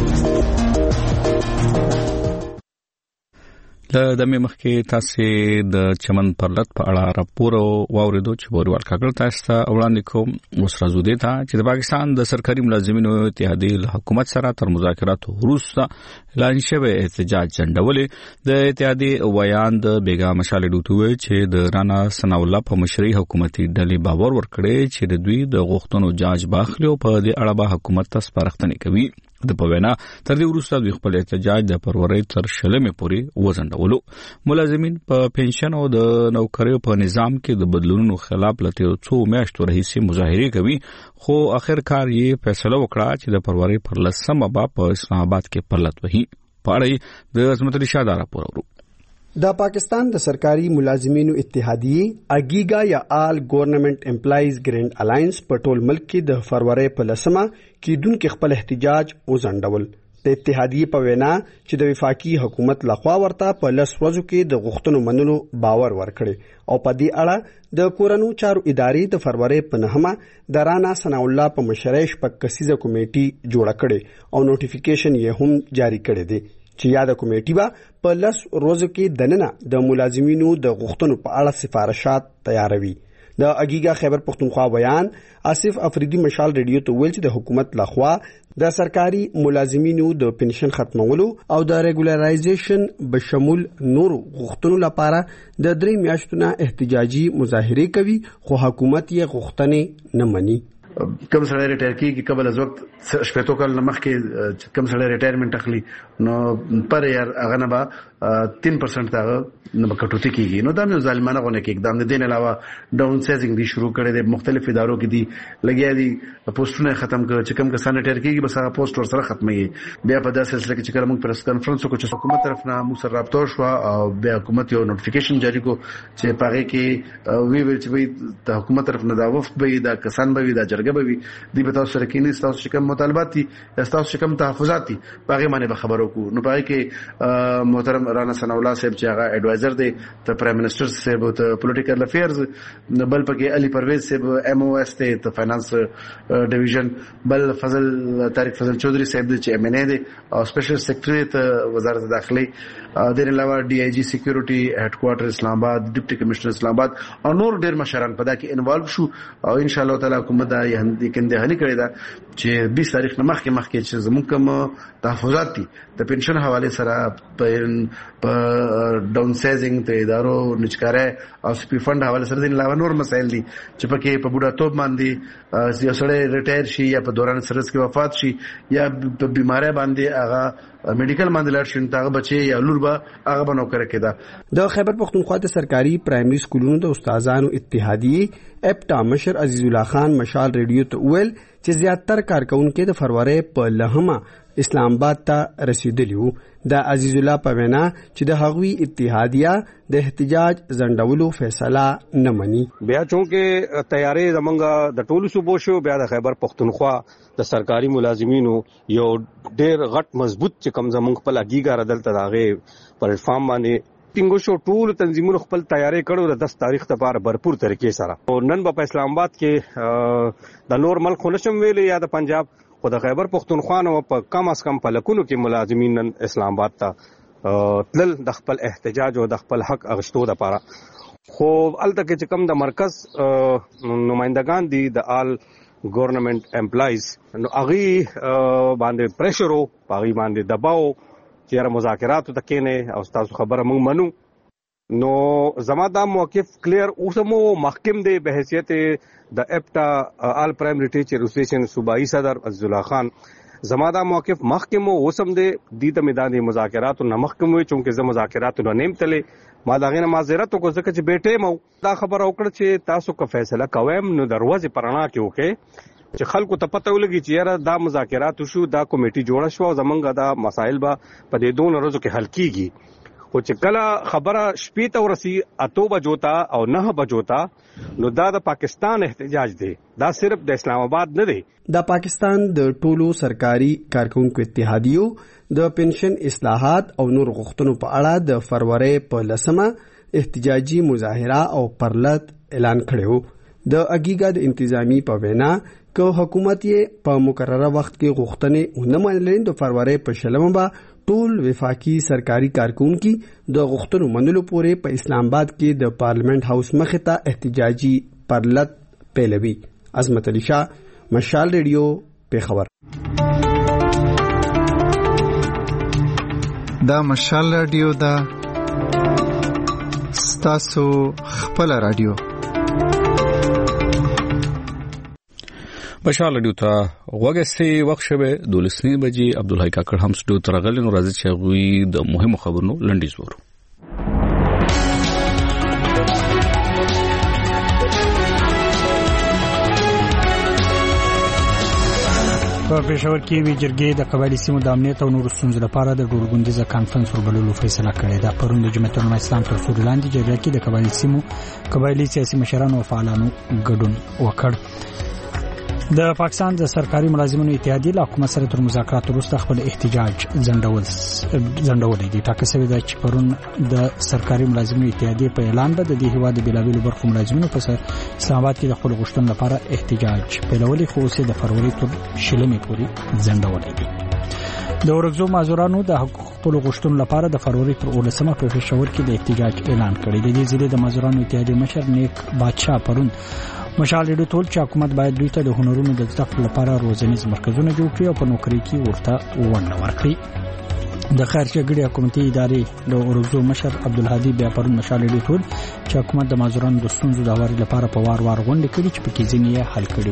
له دمې مخکې تاسو د چمن پرلط په اړه راپور واوریدو چې بوروال کاکړ تاسو ته وړاندې کوم. اوس راځو دې ته چې د پاکستان د سرکاري ملازمینو اتحادیې له حکومت سره تر مذاکراتو وروسته اعلان شوی احتجاج ځنډولې. د اتحادیې ویاند بیګا مشال ډوټوي چې د رانا ثناء الله په مشرۍ حکومتي ډلې باور ورکړي چې د دوی د غوښتنو جاج باخلي او په دې اړه به حکومت ته سپارښتنې کوي. د پوینا تر دې وروسته د خپل احتجاج د فروری تر شلمې پورې وزندولو. ملازمین په پنشن او د نوکریو په نظام کې د بدلونونو خلاف لته څو میاشتو راهیسې مظاهره کوي، خو اخر کار یې فیصله وکړه چې د فروری پر لسمه به په اسلام آباد کې پرلط وهي. په اړه د عظمت علي شاه دا راپور ورو. د پاکستان د سرکاري ملازمینو اتحادیه اګیګا یا آل ګورنمنت امپلایز ګرینډ الاینس په ټول ملک کې د فروری په لسمه کېدونکو خپل احتجاج وزندول. د اتحادیه په وینا چې د وفاقي حکومت لخوا ورته په لس ورځو کې د غوښتنو منلو باور ورکړي او په دې اړه د کورونو چارو ادارې د فروری په نهمه د رانا ثنا الله په مشرۍ شپږ کسیزه کمیټي جوړه کړي او نوټیفیکیشن یې هم جاری کړی دی چې یاده کمیټي به په لس ورځو کې دننه د ملازمینو د غوښتنو په اړه سفارشات تیاروي. د اګیګا خیبر پختونخوا بیان آصف افریدي مشال ریډیو ته ویل چې د حکومت لخوا د سرکاري ملازمینو د پنشن ختمولو او د ریګولرایزیشن بشمول نورو غوښتنو لپاره د درې میاشتو نه احتجاجي مظاهره کوي، خو حکومت یې غوښتنې نه مني. کم سړی ریټایر کیږي قبل از وخت شپږ کال مخکې کم سړی ریټایرمنټ اخلي نو پر یار هغه نه به تین پرسنټ هغه نه به کټوتی کیږي. نو دا یو ظالمانه غونه کې اقدام دي. نه علاوه ډاون سایزینګ دی شروع کړي دي، مختلف ادارو کې دي لګیا دي پوسټونه ختم کړ چې کم کسان ریټایر کیږي بس هغه پوسټ ور سره ختمي. بیا په داسې سلسله کې چې کله موږ پریس کانفرنس وکړو چې حکومت طرف نه موږ سره رابطه شو او بیا حکومت یو نوټیفیکیشن جاری کو چې پاره کې وی ویل چې د حکومت طرف نه دا وفد به دا کسان به دا جرګه به دی به تاسو سره کینی تاسو چې کوم مطالبات دي تاسو چې کوم تحفظات دي باغې باندې به خبرو کو. نو باغې کې محترم رانا ثنا الله صاحب چې هغه ایڈوایزر دی ته پرایم منسٹر صاحب ته پولیټیکل افیئرز، بل پکې علي پرویز صاحب ایم او ایس ته ته فاینانس ډیویژن، بل فضل طارق فضل چودھری صاحب چې ایم ان ای دی او سپیشل سیکریټری ته وزارت داخلي، د علاوه ډي آی جی سکیورټي هډ کوارټر اسلام آباد، ډیپټي کمشنر اسلام آباد او نور ډیر مشران په دا کې انوالو شو او ان شاء الله تعالی حکومت دا یې کنده هلي کړی دا چې بیس تاریخ نه مخکې مخکې چې زموږ کوم تحفظات دي د پنشن حواله سره په ډاون سایزینګ ته ادارو نچکاره او سپی فند حواله سره د علاوه نور مسایل دي چې پکې په بوډا توپ باندې یو سړی ریټایر شي یا په دوران سرس کې وفات شي یا په بیماری باندې هغه میډیکل باندې لاړ شي تاغه بچي یا لور به هغه بنو کړی کېده. د خیبر پختونخوا د سرکاري پرایمري سکولونو د استادانو اتحادیه اپټا مشر عزیز الله خان مشال ریډیو ته ویل چې زیاتره کارکونکو د فروری په لهمه اسلام آباد ته رسیدلی وو. د عزیز الله په وینا چې د هغوی اتحادیه د احتجاج زندولو فیصله نه مني. بیا چونکه تیاری زمونږ د ټولو صوبو شو، بیا د خیبر پختونخوا د سرکاري ملازمینو یو ډیر غټ مضبوط چې کم زمونږ خپل اګیګا ردلته داغه پلیټ فارم باندې ټینګو شو. ټول تنظیمونو خپل تیاری کړو د دس تاریخ لپاره भरपूर طریقې سره. او نن په اسلام آباد کې د نور ملک خونشم ویلې یا د پنجاب خو د خیبر پختونخوا نو په کم از کم په لکونو کې ملازمین نن اسلام آباد ته تل د خپل احتجاج او د خپل حق اغشتو لپاره. خو الته کې چې کم د مرکز نمائندگان دي د آل ګورنمنت امپلایز نو اغي باندې پریشر او اغي باندې دباو چې مذاکرات ته کېنه او تاسو خبره موږ منو. نو زما دا موقف کلیر اوسمو محکم دی په حیثیت د اپټا آل پرایمری ټیچر اسوسییشن صوبائی صدر عزیز الله خان. زما دا موقف محکم اوسم دی د د میدان مذاکرات نه محکم وي چونکه زه مذاکرات نه نیم تلې ما دا غینه معذرت کو ځکه چې بیٹه مو دا خبر اوکړه چې تاسو کو فیصله کوم نو دروازه پرانا کې وکي چې خلکو ته پته ولګي چې یاره دا مذاکرات شو، دا کمیټي جوړه شو او زمونږ دا مسایل به په دې دوه ورځو کې حل کیږي. خو چې کله خبره شپې ته ورسی اتو بجو ته او نه بجو ته نو دا د پاکستان احتجاج دی، دا صرف د اسلام آباد نه دی. د پاکستان د ټولو سرکاري کارکونکو اتحادیو د پنشن اصلاحات او نور غوښتنو په اړه د فروری په لسمه احتجاجي مظاهره او پرلط اعلان کړو. د اګیګا د انتظامی په وینا که حکومت یې په مقرره وخت کې غوښتنې ونه منلې د فروری په شلمه به ټول وفاقي سرکاري کارکونکو د غوښتنو منلو پورې په اسلام آباد کې د پارلیمنت هاوس مخې ته احتجاجي پرلط پیلوي. عظمت علي شاه، مشال ریډیو، پیښور. دا مشال ریډیو دا ستاسو خپل ریډیو. خوشاله دیو ته وګسي وخت شوه دولسنی بجې عبدالحی کاکړ هم سټو ترغل نو راځي چې غوي د مهمو خبرونو لنډیز ورو. په پېښور کې وی جرګې د قبایلی سیمو د امنیت او نورو ستونزو لپاره د ډورګوندیزه کانفرنس وربللو فیصله کړې ده. پرون د جمعیت العلماء اسلام تر څو لاندې جرګه کې د قبایلی سیمو قبایلی سیاسي مشرانو او فعالانو ګډون وکړ. د پاکستان د سرکاري ملازمینو اتحادیه له حکومت سره تر مذاکراتو وروسته خپل احتجاج ځنډول ځنډولې دي. ټاکل شوې ده چې پرون د سرکاري ملازمینو اتحادیه په اعلان به د دې هیواد د بیلابیلو برخو ملازمینو په اسلام آباد کې د خپل غوښتنو لپاره احتجاج پیلولې، خو اوس د فروری تر شلمې پورې ځنډولې دي. د ورغزو مازورانو د خپل غوښتنو لپاره د فروری تر اولسمه په پېښور کې د احتجاج اعلان کړی دی. د دې ضلع د مازورانو اتحادیه مشر نیک بادشاه پرون مشال ډېر ټول چې حکومت باید دوی ته د هنرونو د زده کړې لپاره روزنیز مرکزونه جوړ کړي او په نوکری کې ورته ونډه ورکړي. د خارجه ګډي حکومتي ادارې د ورغزو مشر عبدالهادي بیا پرون مشال ډېر ټول چې حکومت د مازورانو د ستونزو د هواري لپاره په وار وار غونډې کړي چې په کې ځینې یې حل کړي.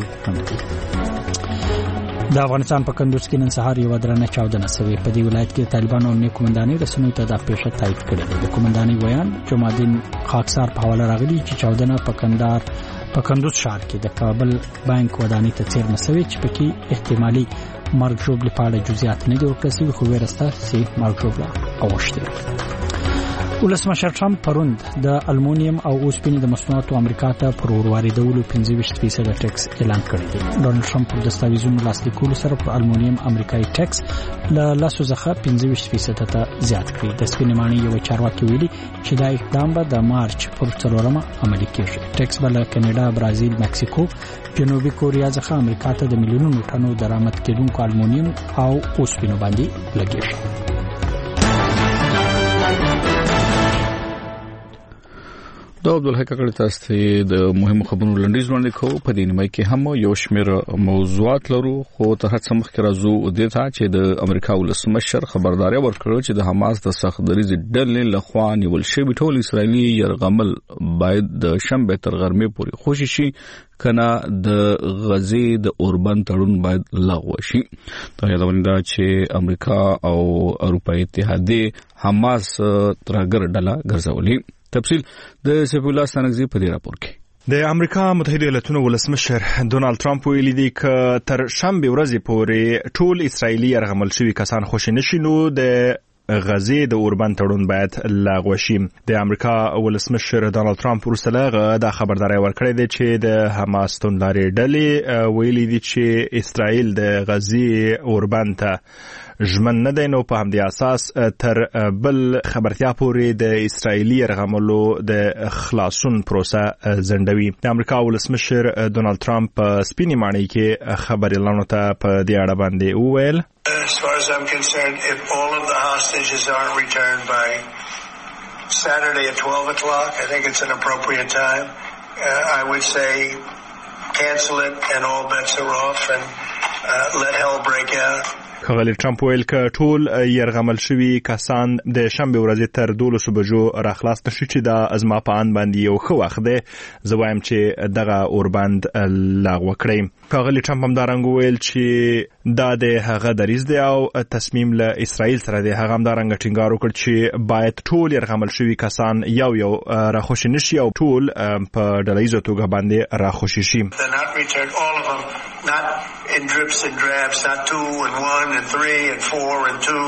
د افغانستان په کندوز کې نن سهار یو درنه چاودنه شوې. په دې ولایت کې طالبانو او نیکومنداني رسنیو ته د پیښه تایید کړې ده. د کومنداني ویان جمعالدین خاکسار په حواله راغلي چې چاودنه په کندهار په کندوز ښار کې د کابل بانک ودانۍ ته څیرمه شوې چې پکې احتمالي مرګ ژوبلې په اړه جزئیات نه دي ورکړل شوي، خو ویرسته چې مرګ ژوبله اوښتې. ولسمشر ټرمپ پرون د المونیم او اوسپنې د مصنوعاتو امریکا ته پر ورواردولو پنځه ویشت فیصده ټیکس اعلان کړی دی. ډونالد ټرمپ پر دستاویزونو لاسلیک کولو سره پر المونیم امریکایي ټیکس له لسو څخه پنځه ویشت فیصده ته زیات کړی. د سپینې ماڼۍ یو چارواکي ویلي چې دا اقدام به د مارچ پر څلورمه عملي کېږي. ټیکس به له کاناډا، برازیل، مکسیکو، جنوبي کوریا څخه امریکا ته د میلیونونو ټنو درآمد کېدونکو المونیم او اوسپنې باندې لګېږي. دا عبدالحی کاکړ تاسو ته د مهمو خبرونو لنډیز وړاندې کوو. په دې نیمه کې هم یو شمېر موضوعات لرو، خو تر هڅه مخکې راځو دې ته چې د امریکا ولسمشر خبرداري ورکړه چې د حماس د سختدریزې ډلې لخوا نیول شوي ټول اسرائیلي یرغمل باید د شنبه تر غرمې پورې خوشي شي، کنه د غزې د اوربند تړون باید لغوه شي. دا یادونه ده چې امریکا او اروپایي اتحادیه حماس ترګر ډله ګرځولې. تفصیل د سیف الله سنگزی په دې راپور کې. د امریکا متحده ایالاتونو ولسمشر ډونالد ټرمپ ویلي دی ک تر شنبه ورځې پورې ټول اسرایلی یرغمل شوي کسان خوشی نشي نو د غزې د اوربند تړون باید لغوه شي. د امریکا ولسمشر ډونالد ټرمپ ورسره دا خبرداري ورکړې ده چې د حماس تونداري ډلې ویلي دي چې اسرائیل د غزې اوربند ته ژمن نه دی، نو په همدې اساس تر بل خبرتیا پورې د اسرائیلي یرغملو د خلاصون پروسه ځنډوي. د امریکا ولسمشر ډونالد ټرمپ سپینې ماڼۍ کې خبري اعلان ته په دې اړه باندې وویل. As far as I'm concerned, if all of the hostages aren't returned by Saturday at twelve o'clock, I think it's an appropriate time. Uh, I would say cancel it and all bets are off and uh, let hell break out. خغلی ټرمپ ویل ک ټول يرغمل شوي کسان د شنبه ورځې تر دولسو بجو راخلاص نشي چې دا ازما په ان باندې یو خو وخت دی. زه وایم چې دغه اوربند لغوه کړي. خغلی ټرمپ هم دا رنګ ویل چې دا د هغه دریز دی او تصمیم له اسرائیل سره دی. هغه هم دا رنګ ټینګار وکړ چې باید ټول يرغمل شوي کسان یو یو راخوشي نشي او ټول په ډلهیزه توګه باندې راخوشي شي. Not in drips and drabs, not two and one and three and four and two.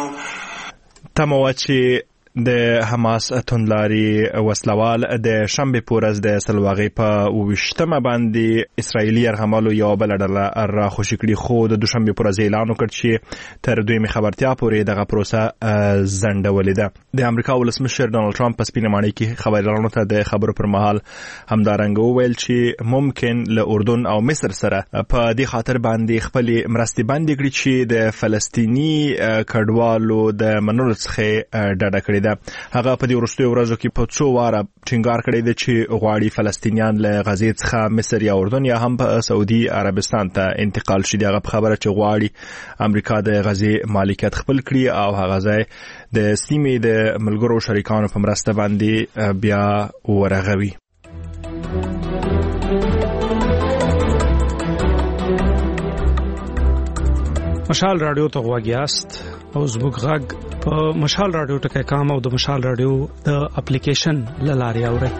تمواچی د حماس توندلاري وسلوال د شنبه پورز د سلواغي په وشتمه باندې اسرایلی یرغمالو یو بل ډله را خوشی کړي، خو د دوشنبه پورز اعلان وکړ چې تر دویمه خبرتیا پورې دغه پروسه ځنډولې ده. د امریکا ولسمشر ډونالد ټرمپ په سپینه ماڼۍ کې خبرونه ته د خبرو پر مهال همدارنګ وویل چې ممکن له اردن او مصر سره په دې خاطر باندې خپل مرستې باندې کړي چې د فلسطینی کډوالو د منلو څخه ډډه کړي. هغه په دې وروستیو ورځو کې په څو واره ټینګار کړی دی چې غواړي فلسطینیان له غزې څخه مصر یا اردن یا هم په سعودي عربستان ته انتقال شي. هغه خبره چې غواړي امریکا د غزې مالکیت خپل کړي او هغه ځای د سیمې د ملګرو شریکانو په مرسته باندې بیا ورغوي. مشال رادیو ته غواګیاست او زموږ غږ په مشال رادیو ټکی کام او د مشال رادیو د اپلیکیشن لاري اوري.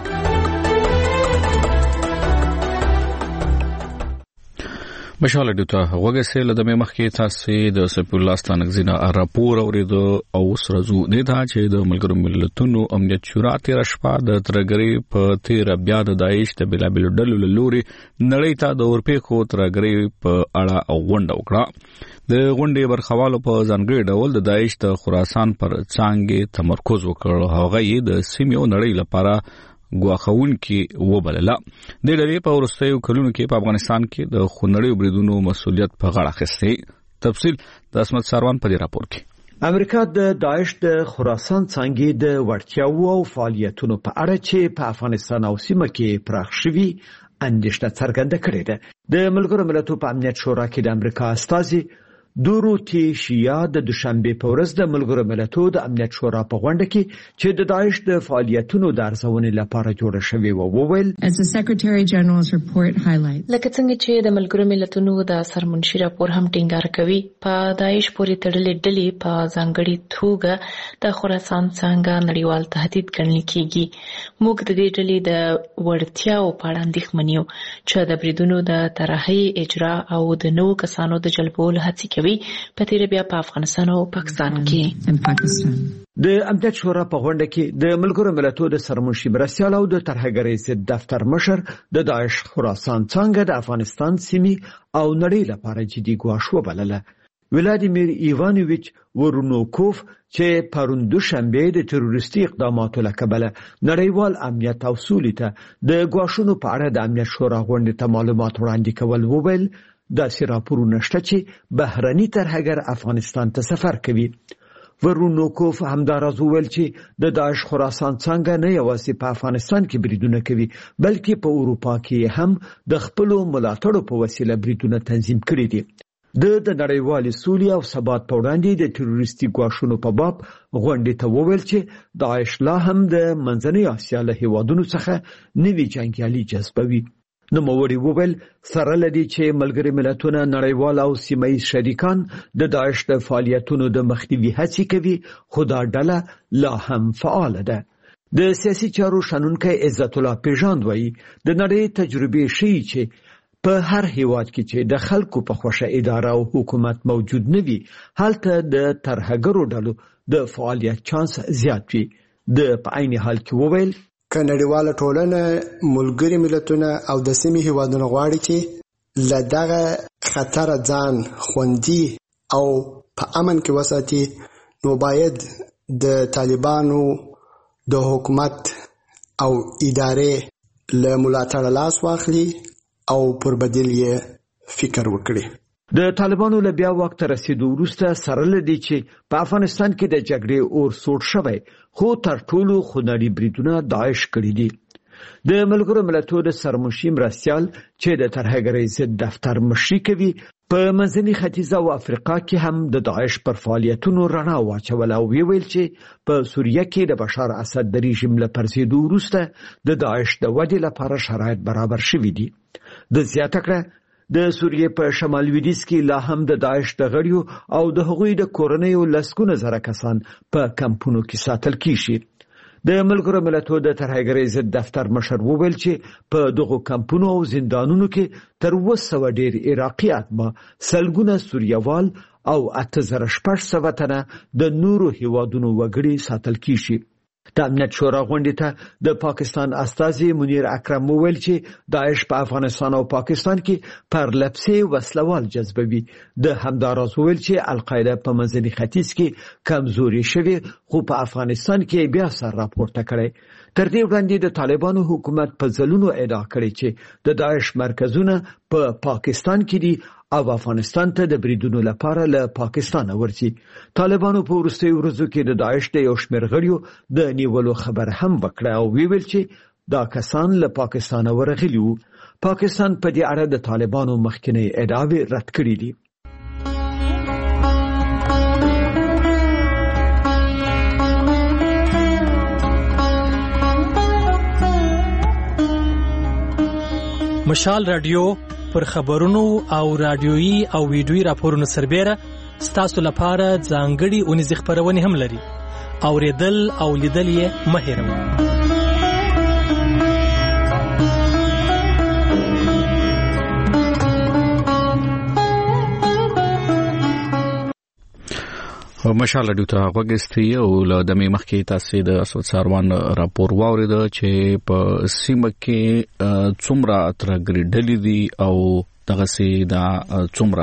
مشال رادیو ته غوږی له د مخکې تاسو د سپ الله ستانګزینا راپور اوریدو او سرزو د دا چې د ملګرو ملتونو امنیت شورا تیر شپه د ترګری په تیر بیا د داعش د بلابل ډلو لوري نړۍ ته د اورپېخو ترګری په اړه غونډه وکړه. د غونډې برخوالو په ځانګړي ډول د داعش د خراسان پر څانګې تمرکز وکړ. هغه یې د سیمې او نړۍ لپاره ګواښون کې وبلله. د ډلې په ورستیو کلونو کې په افغانستان کې د خونړیو بریدونو مسولیت په غاړه اخیستی. تفصیل د اسمت ساروان په دې راپور کې. امریکا د داعش د خراسان څانګې د وړتیاو او فعالیتونو په اړه چې په افغانستان او سیمه کې پراخ شوي اندېښنه څرګنده کړې ده. د ملګرو ملتونو په امنیت شورا کې د امریکا استازي دوروتی شیا د دوشنبه په ورځ د ملګرو ملتونو د امنیت شورا په غونډه کې چې د داعش د فعالیتونو د ارزونې لپاره جوړه شوې و وویل as the secretary general's report highlights لکه څنګه چې د ملګرو ملتونو د سرمنشي راپور هم ټینګار کوي په داعش پورې تړلې ډلې په ځانګړي توګه د خراسان څنګه نړیوال تهدید ګڼل کیږي. موږ د دې ډلې د وړتیاو په اړه اندېښمن یو چې د بریدونو د طرحې اجرا او د نوو کسانو د جلبولو هڅې کوي په تیر بیا په افغانستان او پاکستان کې. د امنیت شورا په غونډه کې د ملګرو ملتونو د سرمنشي مرستیال او د ترهګرۍ ضد دفتر مشر د داعش خراسان څنګه د افغانستان سیمې او نړۍ لپاره جدي ګواښ وبلله. ولادیمیر ایوانوویچ ورونوکوف چې پرون دوشنبه د تروریستي اقداماتو له کبله نړیوال امنیت او سولې ته د ګواښونو په اړه د امنیت شورا غونډې ته معلومات وړاندې کول وویل داسې راپورونه شته چې بهرني ترهګر افغانستان ته سفر کوي. ورونوکوف همداراز وویل چې د داعش خراسان څنګه نه یوازې په افغانستان کې بریدونه کوي بلکې په اروپا کې هم د خپل ملاتړو په وسیله بریدونه تنظیم کړي دي. د د نړیوال سولې او ثبات په وړاندې د تروریستي ګواښونو په باب غونډې ته وویل چې داعش لا هم د منځنۍ اسیا له هیوادونو څخه نوي جنګیالي جذبوي. نوموړي وویل سره لدی چې ملګري ملتونه نړیوال او سیمایي شریکان د داعش د فعالیتونو د مخنیوي هڅې کوي خو دا ډله لا هم فعال ده. د سیاسي چارو شنونکی عزت الله پیژاند وایي د نړۍ تجربې ښیي چې په هر هیواد کې چې د خلکو په خوښه اداره او حکومت موجود نه وي هلته د ترهګرو ډلو د فعالیت چانس زیات وي. د په عین حال کې وویل که نړیواله ټولنه ملګري ملتونه او د سیمې هیوادونه غواړي چې له دغه خطر ځان خوندي او په امن کې وساتي نو باید د طالبانو د حکومت او ادارې له ملاتړ لاس واخلي او پر بدیل یې فکر وکړي. د طالبانو له بیا واک ته رسیدو وروسته سره لدی چې په افغانستان کې د جګړې اور سوړ شوی خو تر ټولو خونړي بریدونه داعش کړي دي. د ملګرو ملتونو د سرمنشي مرستیال چې د ترهګرۍ ضد دفتر مشري کوي په منځني ختیځ او افریقا کې هم د داعش پر فعالیتونو رڼا واچول او ویل چې په سوریه کې د بشار اسد د رژیم له پرځېدو وروسته د داعش د ودې لپاره شرایط برابر شوي دي. د زیاته کړه د سوریې په شمال لویدیځ کې لا هم د داعش د غړیو او د هغوی د کورنیو لسګونه زره کسان په کمپونو کې ساتل کیږي. د ملګرو ملتونو د ترهګرۍ ضد دفتر مشر وویل چې په دغو کمپونو او زندانونو کې تر اووه سوه ډیر عراقي اتباع، سلګونه سوریوال او اته زره شپږ سوه تنه د نورو هیوادونو وګړي ساتل کیږي. د امنیت شورا غونډې ته د پاکستان استازي منیر اکرم وویل چې داعش په افغانستان او پاکستان کې پر لپسې وسلوال جذبوي. د همداراز وویل چې القاعده په منځني ختیځ کې کمزوري شوی خو په افغانستان کې بیا سر راپورته کړي. تر دې وړاندې د طالبانو حکومت په ځلونو ادعا کړې چې د داعش مرکزونه په پاکستان کې دي او افغانستان ته د بریدونو لپاره له پاکستان ورځي. طالبانو په وروستیو ورځو کې د داعش د یو شمېر غړیو د نیولو خبر هم وکړه او ویل چې دا کسان له پاکستان ورغلي وو. پاکستان په دې اړه د طالبانو مخکنی ادعاوې رد کړې دي. مشال رادیو پر خبرونو او رادیويي او ویډیويي راپورونو سربېره ستاسو لپاره ځانګړي اونیزې خپرونې هم لري. اوریدل او لیدل یې مه هېروئ. مشال رادیو ته وګورئ او له دمه مخکې تاسو د اسود ساروان راپور واورید چې په سیمه کې څومره ترګری ډلې دي او دغه سي دا څومره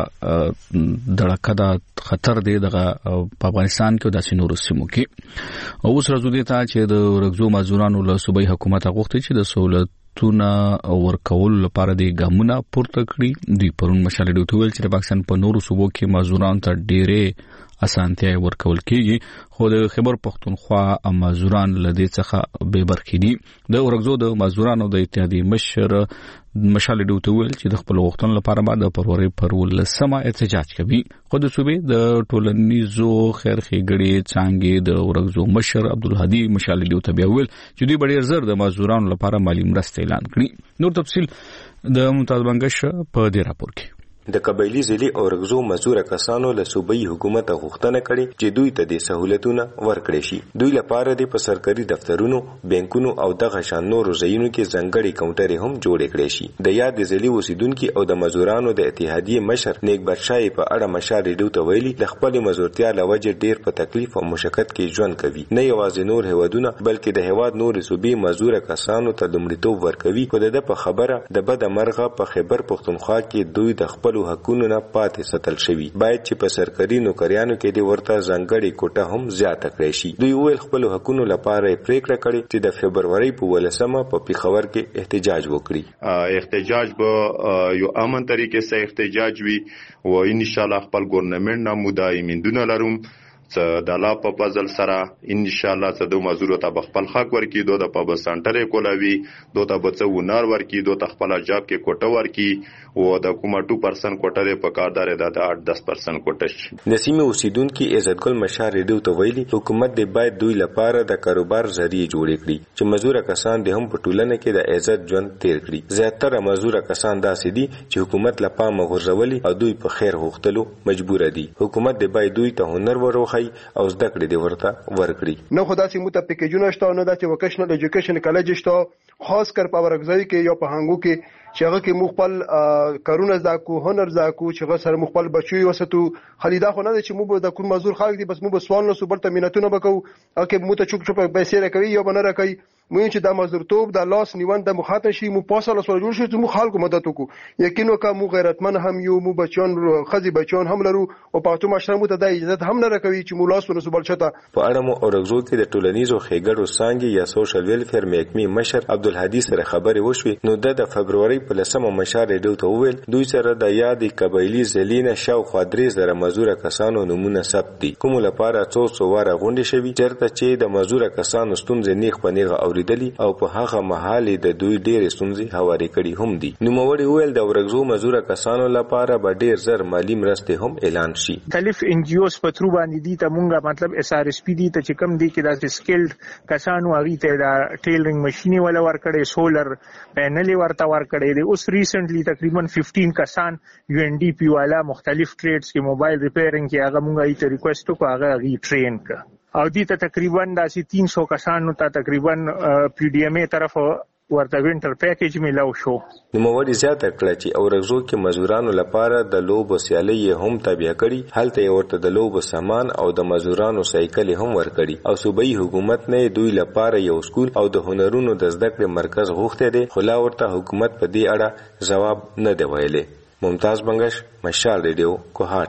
دړکه دا خطر دی دغه په افغانستان کې د سينورو سیمو کې. اوس راځو دي ته چې د رغزو مزدورانو له صوبایي حکومت غوښتي چې د سہولت تونه ورکول لپاره د ګامونه پورته کړی. دوی پرون مشال رادیو ته ویل چې پاکستان په نورو صوبو کې مزدوران ته ډېرې اسانتیا ورکول کیږي، خو د خیبر پختونخوا مزدوران لدې څخه به برخې دي. د ورغزو د مزدورانو د اتحادیې مشر مشال رادیو ته ویل چې د خپل وختونو لپاره بعد د فروری پر ولسمه احتجاج کوي. خو د صوبې د ټولنیزو خیر ښېګړې څانګې د ورغزو مشر عبدالهادي مشال رادیو ته بیا ویل چې دوی ډېر زر د مزدورانو لپاره مالی مرسته اعلان کړي. نور تفصیل د ممتاز بنگش په دې راپور کې. د قبایلی ضلع او رغزو مزدور کسانو له صوبایي حکومت غوښتنه کړې چې دوی ته د سہولتونو ورکړي شي. دوی لپاره د په سرکاري دفترونو، بانکونو او دغه شان نورو ځایونو کې ځانګړي کاونټرې هم جوړ کړي شي. د یاد ضلع اوسیدونکو او د مزدورانو د اتحادیې مشر نیک بادشاہي په اړه مشال رادیو ته ویلي د خپل مزدورتیا لوجه ډیر په تکلیف او مشقت کې ژوند کوي. نه یوازې نور هیوادونه بلکې د هیواد نور صوبې مزدور کسانو ته لومړیتوب ورکوي. خو د په خبره د بد مرغه په خیبر پختونخوا کې دوی د خپل حقوقو نه پاتې ساتل شوی. باید چې په سرکاري نوکریانو کې د ورته ځانګړي کوټه هم زیاته کړی شي. دوی ویل خپل حقوقو لپاره پریکړه کړې چې د فبرवरी په ولسمه په پیښور کې احتجاج وکړي. احتجاج به یو امن طریقې سره احتجاج وي او ان شاء الله خپل ګورنمنت نه مداهمندونه لروم څه د لا په فضل سره ان شاء الله څه د مزدور ته خپل حق ورکړي، دوی د په سنټر کولاوي، دوی ته بچو ونار ورکړي، دوی ته خپل جاب کې کوټه ورکړي او د کومه دو پرسنټ کوټه په کاردار د آठ دس پرسنټ کوټه شي. نسیمه اوسیدونکو عزت ګل مشال رادیو ته ویلي حکومت د باید دوی لپاره د کاروبار ذریعہ جوړ کړي چې مزدور کسان د هم په ټولنه کې د عزت ژوند تیر کړي. زیاتره مزدور کسان داسې دي چې حکومت لپاره مغرضولي او دوی په خیر غوښتلو مجبور دي. حکومت د باید دوی ته هنر وروخي او زده کړې دی ورته ورکړي. نو خدای سي مت پیکیجونه شته، نه د وکیشنل ایجوکیشن کالج شته، خاص کر په ورغځي کې یا په هنګو کې چې هغه کې مخبل کارونه زده کو، هنر زده کو، چې هغه سره مخبل بچي وساتو. خلیدا خو نه چې موږ د کوم مزدور خلک دي بس موږ سوال نه سو بلته مينتونه وکاو او کې مو ته چوک چوک پیسې راکوي یا بنه راکوي. مې چې د مزدورتوب د لاس نیوان د مخاطب شي مو پاساله سره جوړ شي چې مو خلکو مدد وکړو. یقین وکړه مو غیرتمن هم یو، مو بچیان خزي بچیان هم لرو او پاتو مشرمو ته د اجازه هم نه راکوي چې مو لاس ونه سو بلچته. په اړه مو اورغزو کې د ټولنیزو خېګړو څنګه یا سوشل ویلفیر محکمې مشر عبدالهادي سره خبرې وشوي. نو د فبرवरी په لسمه مشال رادیو ته وویل دوی سره د یادې قبایلی ضلع شاوخوا درې زره مزدور کسانو نمونه ثبت دي، کوم لپاره څو څو واره غونډې شوي چېرته چې د مزدور کسانو ستونزې نیغ په نیغه اوریدلي او په هغه مهال د دوی ډېرې ستونزې هوارې کړي هم دي. نوموړي وویل د ورغزو مزدور کسانو لپاره به ډېر زر مالی مرستې هم اعلان شي. مختلف ان جی اوز په ترو باندې دي ته مونږه مطلب اس ار اس پی دي ته چې کم دي کې د سکیلډ کسانو هغه ته د ټیلرینګ ماشيني ولا ورکړي، سولر پینل ورته ورکړي دي. اوس ریسنټلی تقریبا پندرہ کسان یو ان ډی پی والا مختلف ټریډز کې موبایل ریپیرینګ کې هغه مونږه ایت ریکوست کو هغه غي ټرین کا او دي ته تقریبا داسې تین سو کسانو ته تقریبا پی ډی ایم ای طرف ورته وینټر پیکیج ملاو شو. نو موږ زیاته کړه چې اورغزو کې مزدورانو لپاره د لوب سیالي هم تابع کړي، هلته ورته د لوب سامان او د مزدورانو سایکل هم ورکړي او صوبایي حکومت نه دوی لپاره یو سکول او د هنرونو د زده کړې مرکز غوښته دي، خو لا ورته حکومت په دې اړه جواب نه دی ویلي. ممتاز بنگش، مشال رادیو، کوهات.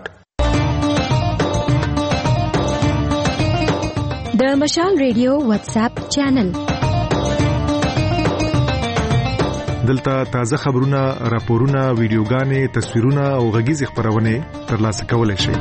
د مشال رادیو واتس اپ چینل دلته تازه خبرونه، راپورونه، ویډیوګانې، تصویرونه او غږیز خبرونه ترلاسه کولای شئ.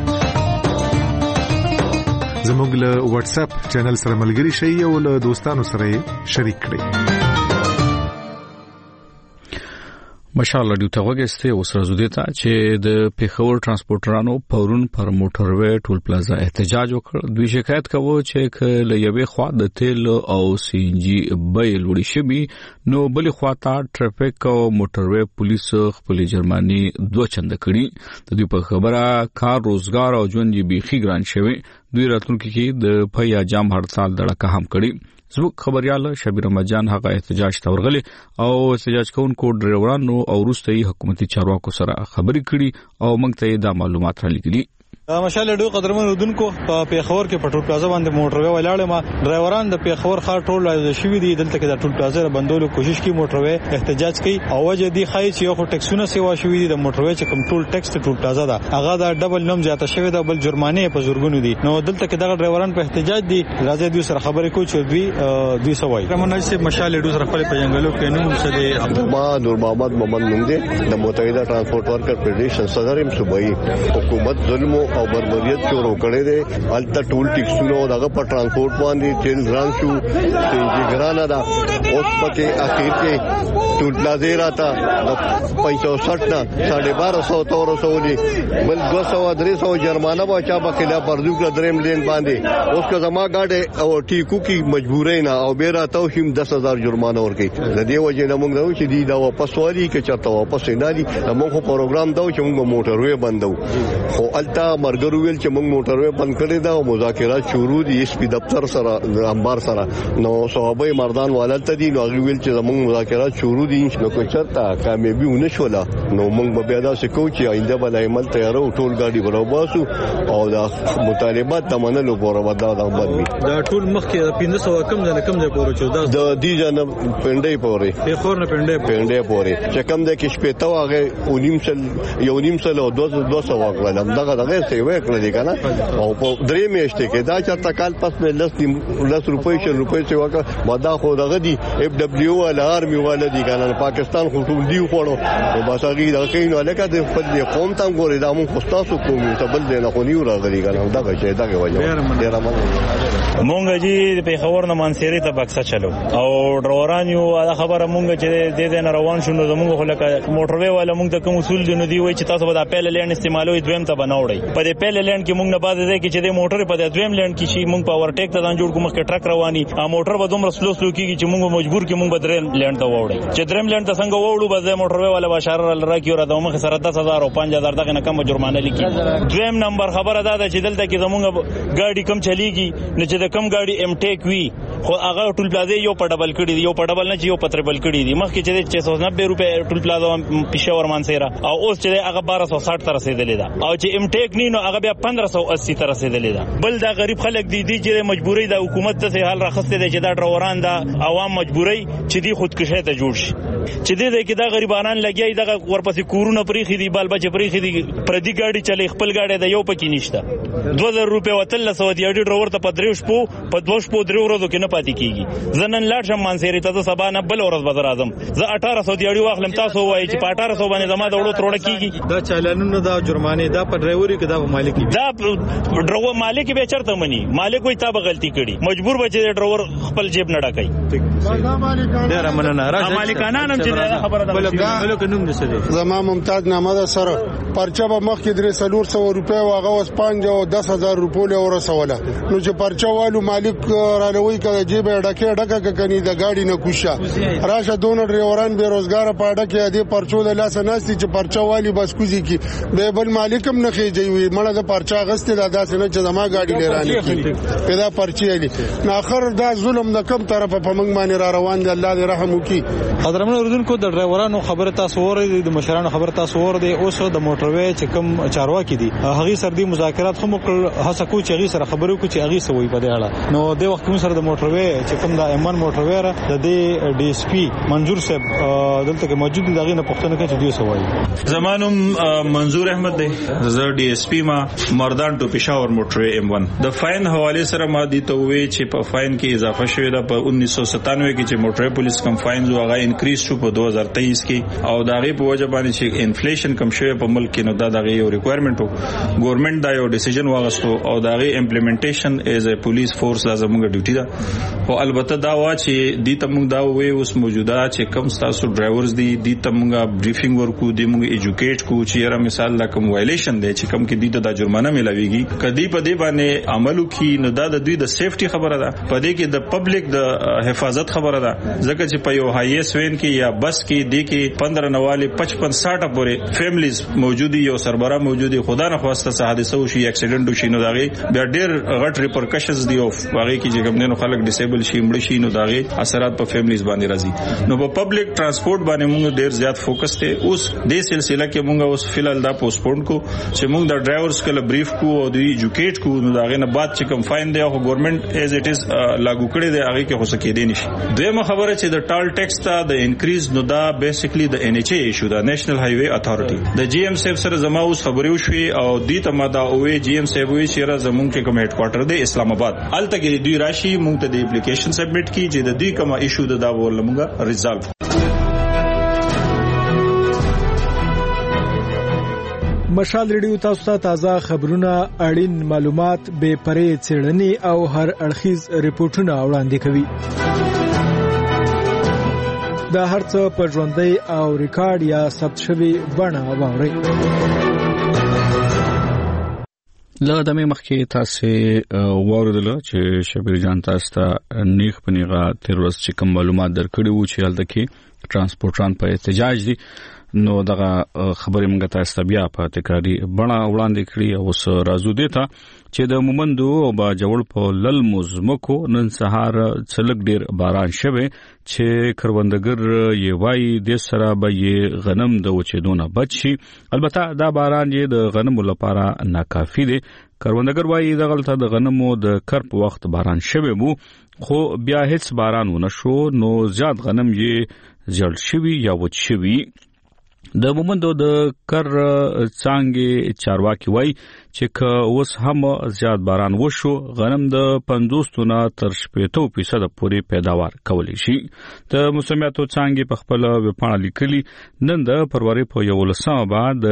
زموږ له واتس اپ چینل سره ملګري شئ او له دوستانو سره شریک کړئ. مشال رادیو ته وګسته اوس راځو ته چې د پیښور ترانسپورټرانو پورون پر موټروي ټول پلازا احتجاج وکړ. دوی شکایت کوي چې له یوې خوا د تیل او سی ان جی بیې لوړې شوي نو بلې خوا ته ټرافیک او موټروي پولیس خپل جرماني دوه چنده کړي. د دوی په خبره کار روزګار او ژوند یې بيخي ګران شوی. دوی راتلونکي کې د پیا جام هړتال دړه هم کړي. زموږ خبريال شبیر رمضان هغه احتجاج ته ورغلي او احتجاج کوونکو ډرایورانو او روستي حکومتي چارواکو سره خبرې کړي او موږ ته دا معلومات را لګلي. مشال ډو قدرمن ودونکو په پیښور کې پټول پلازا باندې موټروي ولاړ ما ډرایوران د پیښور خار ټول لایز شوی دي. دلته کې د ټول پلازا بندولو کوشش کوي موټروي احتجاج کوي او وجه دی خای چې یو خو ټکسونه سیوا شوی دي د موټروي چې کوم ټول ټکس ټول پلازا ده هغه د ډبل نوم زیاته شوی ده بل جرمانه په زورګونو دي. نو دلته کې دغه ډرایوران په احتجاج دي راځي دوی سره خبرې کوي چې دوی دوی سوای رمنای چې مشال ډو سره خپل په جنگلو کې نوم څه دي. ما نور محمد محمد نوم دي د متحده ترانسپورت ورکر فدریشن صدر ایم صوبایي حکومت ظلم او بربریت شروع کړي دي. الته ټول ټیکسونو دغه په ترانسپورت باندې تیل ګران شو چې ګران ده. اوس پکې اخیر کې ټول پلازا راته پنځه سو نه ساڑھے بارہ سو تور سو دي بل دو سو درې سو جرمانه با چا په خلاف پردو کړ دریم لین باندې. اوس که زما گاډي او ټیکو کې مجبورې نه او بیره تو شیم دس هزار جرمانه ورکړي. د دې وجه نه موږ نو چې دی دا واپس والی کې چرته واپس نه دي. موږ خو پروګرام دا چې موږ موټروي بندو خو الته مرګرو ویل چې موږ موټروي بند کړی دا او مذاکرات شروع دي اس پی دفتر سره انبار سره. نو صحابه مردان والته دي نو هغه ویل چې موږ مذاکرات شروع دي نو کو چرته کامیابی ونه شولا نو موږ به بیا دا څه کوو چې آینده بل عمل تیارو ټول گاډي براباسو او دا مطالبات تمنلو پورا ودا دا بدوي. دا ټول مخکې پنځه سو کم ځنه کم ځای پورې چودا د دې جن پندې پورې په خور نه پندې پندې پورې چې کم د کې شپته واغه اونیم سل یو نیم سل او دوه سو واغله دغه دغه څه وې کړل کنه او په درې میاشتې کې دا چرته کال پس په لس روپۍ شل روپۍ څه وکړه مدا خو دغه دی اف دبليو ولا ارمي ولا دی کنه پاکستان خو ټول دی خوړو او بس هغه دا کین ولکه د خپل قوم تم ګوري دا مون خوستاسو کوم ته بل دی نه خو نیو راغلی کنه دا شي دا وجه ډیر مونږ جی د پیښور نه مانسيري ته بکسه چلو او ډروران یو دا خبره مونږ چې د دې نه روان شونه زمونږ خو لکه موټروي والا مونږ ته کوم اصول دي نو دی وای چې تاسو به د اپل لین استعمالوي دویم ته بنوړی په دې پیل لین کې مونږ نه بعد دې کې چې د موټر په دویم لین کې شي مونږ په اورټیک ته ځان جوړ کوم کې ټرک رواني ا موټر به دومره سلو سلو کېږي چې مونږ مجبور کې مونږ بدرین لین ته ووړی چې دریم لین ته څنګه ووړو به د موټروي والا بشار راکې ور د مخ سره دس هزار او پنځه هزار دغه نه کم جرمانه لیکي. دویم نمبر خبره دا ده چې دلته کې زمونږ ګاډي کم چلیږي نه چې د کم ګاډي ایم ټیک وی خو هغه ټول پلازا یو په ډبل کړي دی یو په ډبل نه چې یو په تربل کړي دی. مخکې چې چھ سو نوے روپے ټول پلازا پېښور مانسيرا او اوس چې هغه بارہ سو ساٹھ تر رسیدلې ده او چې ایم ټیک نه نو هغه بیا پندرہ سو اسی تر رسیدلې ده. بل دا غریب خلک دي دي چې مجبوري د حکومت ته حل راخسته دي چې دا ډروران دا عوام مجبوري چې دی خودکشي ته جوړ شي چې دې کې دا غریبانان لګي دا ورپسې کورونه پریخي دي بال بچ پریخي دي پردي ګاډي چلی خپل ګاډي د یو پکې نشته دوه زره روپے وتل سو دی اډي ډرور ته په دریو شپو په دوه شپو درو ورځو کې نه پاتې کیږي. زنن لاړ شم مانسيري ته سبا نه بل ورځ بازار اعظم زه اٹھارہ سو دی اډي واخلم تاسو وایي چې په اٹھارہ سو باندې زما د وړو تروړه کیږي. دا چالانونه دا جرمانه دا په ډرایوري کې دا په مالک دا ډرایور مالک به چرته مني مالک وي تا به غلطي کړي مجبور بچي ډرایور خپل جیب نه ډکای. ډیر مننه راځه مالکانه نم چې خبره ده بلکې نوم نشته زما ممتاز نامه ده سره پرچا به مخ کې درې سلور سو روپے واغه اوس پنځه او دس هزار روپے له ورسوله نو چې پرچا والو مالک را لوي کړه جیب ډکه ډکه کني د گاډي نه کوشه راشه دون ډرایوران بیروزګار پاډه کې دې پرچو د لاس نهسي چې پرچا والی بس کوزي کې به بل مالکم نه خېږي وي مړه د پرچا غسته د داسې نه چې زما گاډي لرانه کی پیدا پرچي علي نه اخر دا ظلم د کم طرفه په منګ باندې را روان دي الله دې رحم وکي. حضرت اردوونکو د ډرایورانو خبره تاسو ورې د مشرانو خبره تاسو ورې اوس د موټروي چې کوم چارواکي دي هغه سره د مذاکرات هم هڅه کوي چې هغه سره خبرو کوي چې هغه سوي په دې اړه. نو د وخت کوم سره د موټروي چې کوم د ایمان موټروي را د دې ډي اس پی منظور صاحب دلته کې موجود دي دغه نه پښتنه کوي چې دوی سوي. زمانم منظور احمد دی زه ډي اس پی پی ما مردان ټو پېښور موټر ایم ون د فاین حواله سره ما دي ته وی چې په فاین کې اضافه شوې ده په انیس سو ستانوي کې چې موټر پولیس کم فاین زو هغه انکریز شو په دوه هزار تیئیس کې او دا غي په وجه باندې چې انفلیشن کم شوی په ملک کې نو دا دغه یو ریکوایرمنت ګورنمنت دا یو ډیسیژن واغستو او دا غي امپلیمنټیشن ایز ا پولیس فورس لازمه ډیوټي ده او البته دا وا چې دي ته موږ دا وی اوس موجوده چې کم تاسو ډرایورز دي دي ته موږ بریفینګ ورکو دي موږ ایجوکیټ کو چې یاره مثال لا کوم وایلیشن دی چې کم کې دي ته د جرمانه ملاويږي کدی په دې باندې عمل وکي نو دا د دوی د سیفټي خبره ده په دې کې د پبلک د حفاظت خبره ده ځکه چې په یو هایس وین کې یا بس کې دی کې پندرہ نواله پچپن ساٹھ پورې فیملیز موجودي یو سربرا موجودي خدا نه خواسته څه حادثه وشي اکسیډنټ وشي نو داغه بیا ډېر غټ ریپرکشنز دی او هغه کې چې کوم نه خلک ډیسیبل شي مړ شي نو داغه اثرات په فیملیز باندې راځي نو په پبلک ترانسپورت باندې موږ ډېر زیات فوکس ته اوس د سلسله کې موږ اوس فلال دا پوسټپون کو چې موږ د ډرایورز کله بریف کو او دوی ایجوکیټ کو نو داغه نه بعد چې کوم فاین دی او ګورنمنت ایز اټ از لاګو کړی دی هغه کې خو څه کې دی نشي دویمه خبره چې د ټال ټیکس ته د انکریز نو دا بیسیکلی د ان ایچ ای ایشو دا نېشنل های وی اتھارټي د جی ایم سیف سره زما اوس خبرې وشوي او د ته ما دا اوې جی ایم سیف وی چې را زمون کې کوم هډ کوارټر دی اسلام آباد الته کې دوی راشي مونږ ته د اپلیکیشن سبمټ کی چې د دې کوم ایشو د دا ولمږه ریزالو مشال ریډیو تاسو ته تازه خبرونه اړین معلومات به پرې څېړنې او هر اړخیز ریپورتونه وړاندې کوي دا هرڅه په ژوندۍ او ریکارډ یا ثبت شوی بڼه واورئ له دمه مخکې تاسو ووردل چې شبیر جان تاسو ته نیخ پنیغه تر ورځ چې کوم معلومات درکړي وو چې هلته کې ترانسپورټران په احتجاج دي نو دغه خبرې موږ تاسو ته بیا په تکراری بڼه وړاندې کړی او اوس راځو دي ته چې د مومندو او با جوړ په لل مزمکو نن سهار څلګ ډیر باران شوه چې کروندګر یې وای د سره به یې غنم د وچېدونه بچي البته دا باران یې د غنمو لپاره ناکافي دی کروندګر وای د غلطه د غنمو د کر په وخت باران شوه وو خو بیا هیڅ باران ونه شو نو زیات غنم یې زړ شوی یا وچ شوی د مومندو د کر څنګه چارواکي وای چې که اوس هم زیات باران وشو غنم د پنځوس نه تر شپږ فیصد پورې پیداوار کولی شي د موسمیاتو څنګه په خپل وپاڼه لیکلي نن د فروری په یولسمه بعد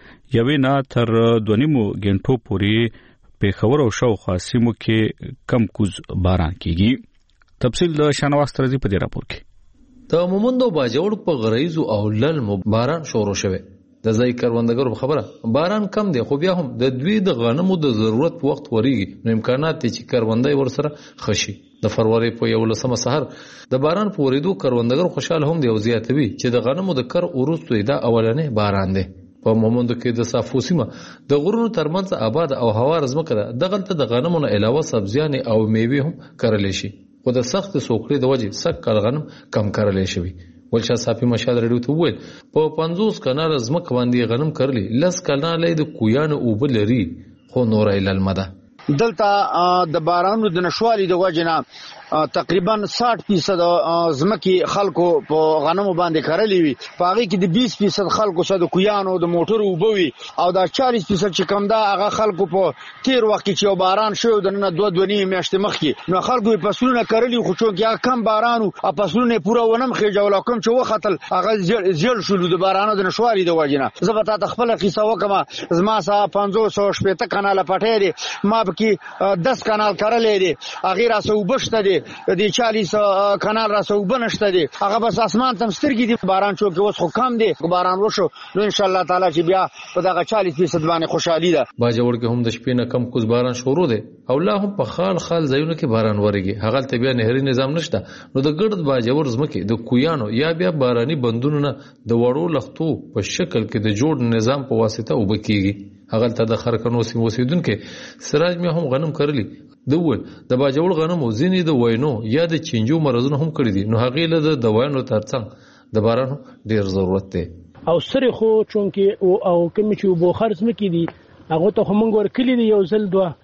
یوې نه تر دوه نیمو غنټو پورې په خبرو شو خاصمو کې کم کوز باران کیږي تفصیل د شنواز ترځي په دې راپور کې د مومندو باجوړ په غریزو او لل باران شروع شوه د ځای کروندګرو خبره باران کم دی خو بیا هم د دوی د غنمو د ضرورت وخت وريږي نو امکانات دي چې کروندای ورسره خشي د فروری په یولسمه سحر د باران په ورېدو کروندګر خوشاله هم دی او زیاتوي چې د غنمو د کر وروسته دا اولنې باران دی په مومندو کې د صافو سیمه د غرونو ترمنځ آباد او هوا رزمکه ده دغلته د غنمو نه علاوه سبزیان او میوه هم کرل شي خو د سخت سوکړې د وجې سک کال غنم کم کرلې شوی ولشا صافي مشال ریډیو ته وویل په پنځوس کنال زمک باندې غنم کرلی لس کنال د کویان او بلري خو نور ایل مده دلته د بارانو د نشوالي د وجنه تقریبا ساٹھ فیصد زمکی خلکو په غنمو باندې کرلی وي پاغي کې د بیس فیصد خلکو سره د کویانو د موټر وبوي او دا چالیس فیصد چې کم دا هغه خلکو په تیر وخت کې چې باران شو د نن دوه دوه نیمه میاشتې مخکې نو خلکو په فصلونه کرلی خو چې کم بارانو او فصلونه پوره ونم خېجه ولا کوم چې وختل هغه زیل شول د بارانو د نشوالي د وجنه زبتا د خپل قصه وکما زما سره پنځوس شپږ کانال پټې ما کې دس کانال کرلې دي اغه را سو بشته دي د چالیس کانال را سو بنشته دي هغه بس اسمان تم سترګې دي باران شو کې اوس خو کم دي باران وشو نو ان شاء الله تعالی چې بیا په دغه چالیس فیصد باندې خوشحالي ده باجوړ کې هم د شپې نه کم کوز باران شروع دي او لا هم په خال خال ځایونو کې باران وريږي هغه ته بیا نهري نظام نشته نو د ګړد باجوړ زمکه د کویانو یا بیا باراني بندونو نه د وړو لختو په شکل کې د جوړ نظام په واسطه وبکیږي هغه ته د خرکنو سیمو اوسیدونکو سراج مې هم غنم کرلی دوه د باجوړ غنم وزینې د وینو یا د چینجو مرزونه هم کړی دي نو هغه له د وینو ترڅنګ د بارانو ډیر ضرورت دی او سره خو چونکه او کوم چې وبو خرڅ مکې دي هغه ته هم ور کلی دی یو ځل دوه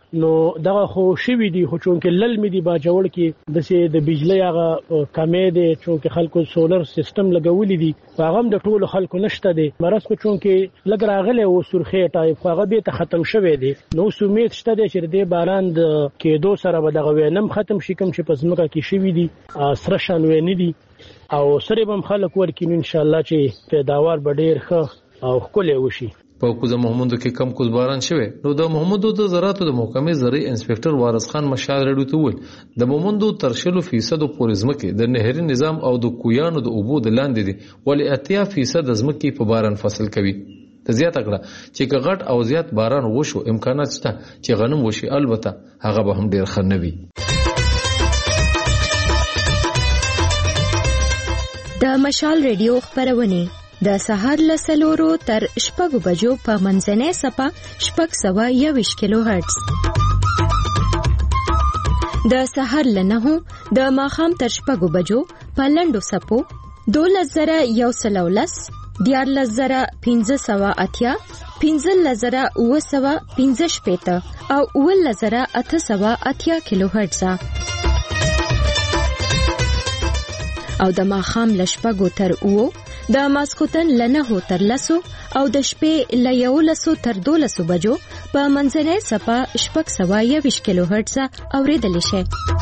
نو دغه خو شوی دی خو چونکه لل می دی باجوړ کې د سي د بجلی هغه کمې دي چونکه خلکو سولر سیستم لګولې دي هغه د ټولو خلکو نشته دي مرز کو چونکه لګ راغله او سرخه ټایپ هغه به ته ختم شوی دی نو سومید شته د چې د باران د کېدو سره به دغه وینم ختم شي کوم چې پزماکه کې شوی دی سره شان ویني دي او سره بم خلک ورکین ان شاء الله چې پیداوار به ډیر ښه او خولې وشي په کوزه محمودو کې کم کوز باران شوه نو د محمودو د زراعت د محکمې زرعي انسپکټر وارث خان مشال رډو ته ول د محمودو تر شلو فیصد پورې ځمکې د نهري نظام او د کویانو د اوبو د لاندې دي ولې اتیا فیصد ځمکې په باران فصل کوي ته زیات کړه چې کغټ او زیات باران وشو امکانات شته چې غنم وشي البته هغه به هم ډیر خنوي د مشال ریډیو خبرونه د سهار له سلورو تر شپږو بجو په منځنۍ سپه شپږ سوه یوویشت کیلو هرتز د سهار له نهو د ماښام تر شپږو بجو په لنډو سپو دولس زره یو سل او لس دیارلس زره پنځه سوه اتیا پنځلس زره اوه سوه پنځه شپېته او اوولس زره اته سوه اتیا کیلو هرتز او د ماښام له شپږو تر اوو د ماسخوتن لنهو تر لسو او د شپې له یولسو تر دولسو بجو په منځنۍ سپه شپږ سوه یوویشت کیلو هرتز اوریدلی شي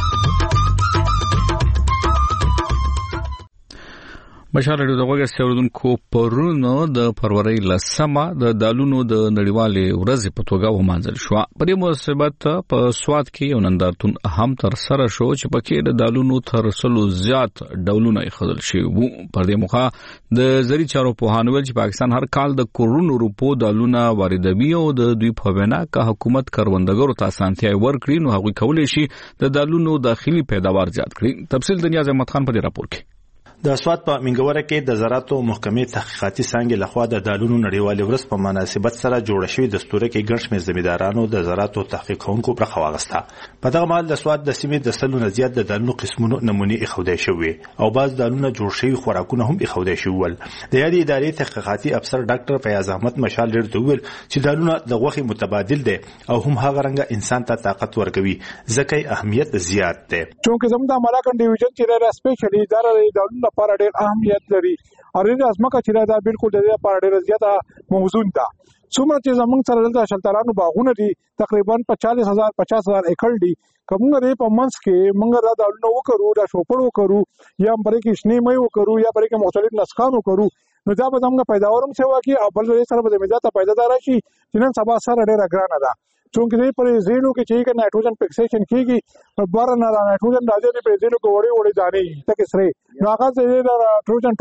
مشال رډیو د غوږ سیوردونکو پرونو د فروری لسمه د دالونو د نړیوالې ورځې په توګه ومانځل شو په دې مناسبت په سواد کې یو نندارتون هم تر سره شو چې پکې د دالونو تر سلو زیات ډولونه خدل شي وو پر دې مخه د زری چارو په هانول چې پاکستان هر کال د کروڑونو روپو دالونه واردوي او د دوی په وینا که حکومت کروندګرو ته اسانتیاي ورکړي نو هغوی کولای شي د دالونو داخلي پیداوار زیات کړي تفصیل د نیاز احمد خان په دې راپور کې د سواد په منګوره کې د زراعت محکمې تحقیقاتي څانګې لخوا د دالونو نړیوالې ورځ په مناسبت سره جوړ شوی دستور کې ګڼ شمېر زمیندارانو د زراعت تحقیق کوونکو برخه واغسته په دغه مهال د سواد د سیمې د سلو نه زیات د دالونو قسمونو نمونې ایښودل شوې او بعض دالونه جوړ شوي خوراکونه هم ایښودل شوي ول د یادې ادارې تحقیقاتي افسر ډاکټر فیاض احمد مشال ډېر ته وویل چې دالونه د غوښې متبادل دي او هم هغه رنګه انسان ته طاقت ورکوي ځکه یې اهمیت زیات دی چونکه زموږ د ملاکن ډیویژن چې را سپیشلی اداره د دالونو لپاره ډېر اهمیت لري او د ازمکه چې دا بالکل د دې لپاره ډېر زیاته موزون ده څومره چې زموږ سره د شلترانو باغونه دي تقریبا پچالیس هزار پچاس هزار ایکړ دي کومه دې په منځ کې موږ را دالونه وکړو دا شوپړ وکړو یا پرې کې شنه مې وکړو یا پرې کې مختلف نسخان وکړو نو دا به زموږ پیداوارم سیوا کې او بل سره به زمیندار ته پیدادار شي چې نن سبا سره ډېر ګرانه ده چونکه دې پر زیرو کې چې کې نایټروجن فکسیشن کیږي بار نه نایټروجن راځي په زیرو کې وړي وړي دانې تک سره نو هغه دې نایټروجن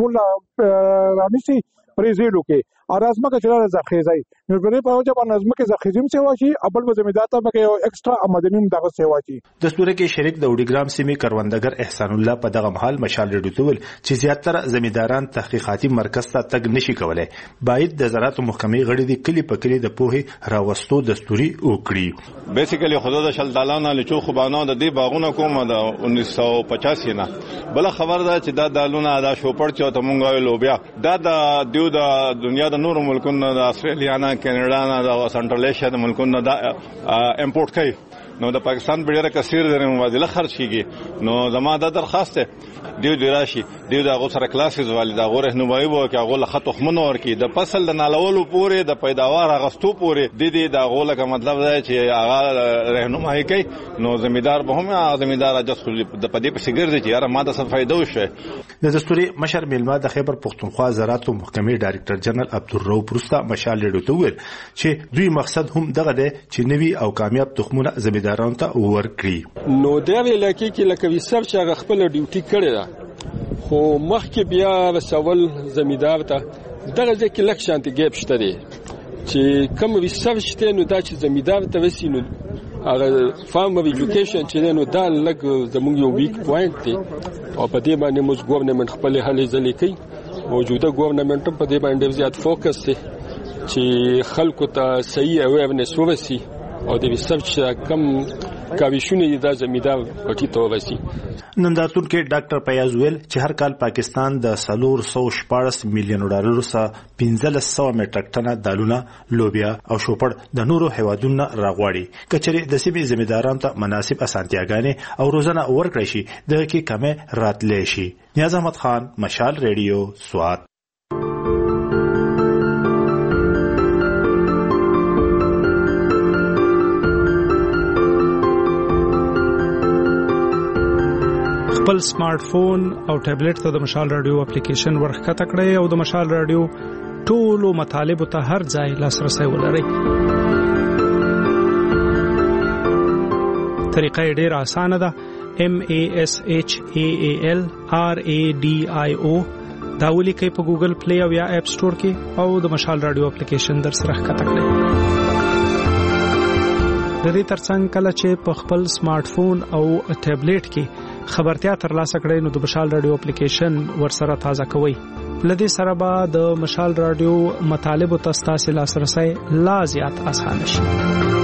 ټول رانیسي پر زیرو کې اور ازمکه چې راځي نو په دې په وجه باندې ازمکه زخیزم سیوا شي ابل به زمیندار ته به یو ایکسترا آمدنی دغه سیوا شي دستور کې شریک د وډیګرام سیمې کروندګر احسان الله په دغه محل مشال ډیټول چې زیاتره زمینداران تحقیقاتي مرکز ته تګ نشي کولای باید د زراعت محکمې غړي د کلی په کلی د پوهې راوستو دستوري وکړي بیسیکلی خدا د شلدالانه لچو خوبانو د دې باغونه کومه د انیس سو پچاس نه بل خبر ده چې دا دالونه دا شوپړ چې ته مونږه لوبیا دا د دیو د دنیا د نورو ملکونو د استرالیا نه کینیډا نه د سنټرل ایشیا د ملکونو دا امپورټ کوي نو د پاکستان ډیره کثیر د مبادله خرج کیږي نو زما د درخواست دیو دی راشي دیو د غو سره کلاسز والي د غو رهنمایي وو کې غو لخت خمنو ورکی د فصل د نالولو پورې د پیداوار غستو پورې د دې د غو لکه مطلب دی چې هغه رهنمایي کوي نو زمیندار به هم زمیندار اجازه د پدې په سیګر دي چې یاره ماده څه فائدہ وشه د دستوري مشر میلمه د خیبر پختونخوا زراعت محکمې ډایرکټر جنرال عبدالرؤف پروستا مشال ډیټو ویل چې دوی مقصد هم دغه دی چې نوي او کامیاب تخمونه زمیندارانو ته ورکړي نو دا ویل کې لکه وی سب چې خپل ډیوټي کړی دا خو مخکې بیا وسول زمیندار ته دغه ځکه لک شانتي ګیپ شته دی چې کوم وی سب شته نو دا چې زمیندار ته وسینو هغه فارم ایجوکیشن چې نو دا لک زموږ یو ویک پوینټ دی او په دې باندې موږ ګورنمنت خپل هلې ځلې کوي موجوده ګورنمنت په دې باندې زیات فوکس دی چې خلکو ته صحیح اویرنس ورسي او د وسب چې کم کاویشونه د زمیندار پټی ته ورسي نندارتون کې ډاکټر پیاز ویل چې هر کال پاکستان د سلور سو شپاړس میلیون ډالرو څخه پنځلس سوه میټریک ټنه دالونه، لوبیا او شوپړ د نورو هیوادونو راغواړي. کچېرې د سیمې ذمہدارانو ته مناسب اسانتیاګانې او روزنه ورکړي شي دغه کې کمې راتللی شي. نیاز احمد خان، مشال ریډیو، سوات. خپل سمارټ فون او ټابلیټ ته د مشال رادیو اپلیکیشن ورخکته کړئ او د مشال رادیو ټولو مطالبو ته هر ځای لاسرسی ولرئ. طریقه یې ډیره اسانه ده. M A S H A A L R A D I O دا ولیکئ په ګوګل پلی او یا اپ سٹور کې او د مشال رادیو اپلیکیشن در سره ښکته کړئ. د دې ترڅنګ کله چې په خپل سمارټ فون او ټابلیټ کې خبرتیا ترلاسه کړئ نو د مشال رادیو اپلیکیشن ورسره تازه کوئ. لدې سره به د مشال رادیو مطالبو ته ستاسو لاسرسی لا زیات اسانه شي.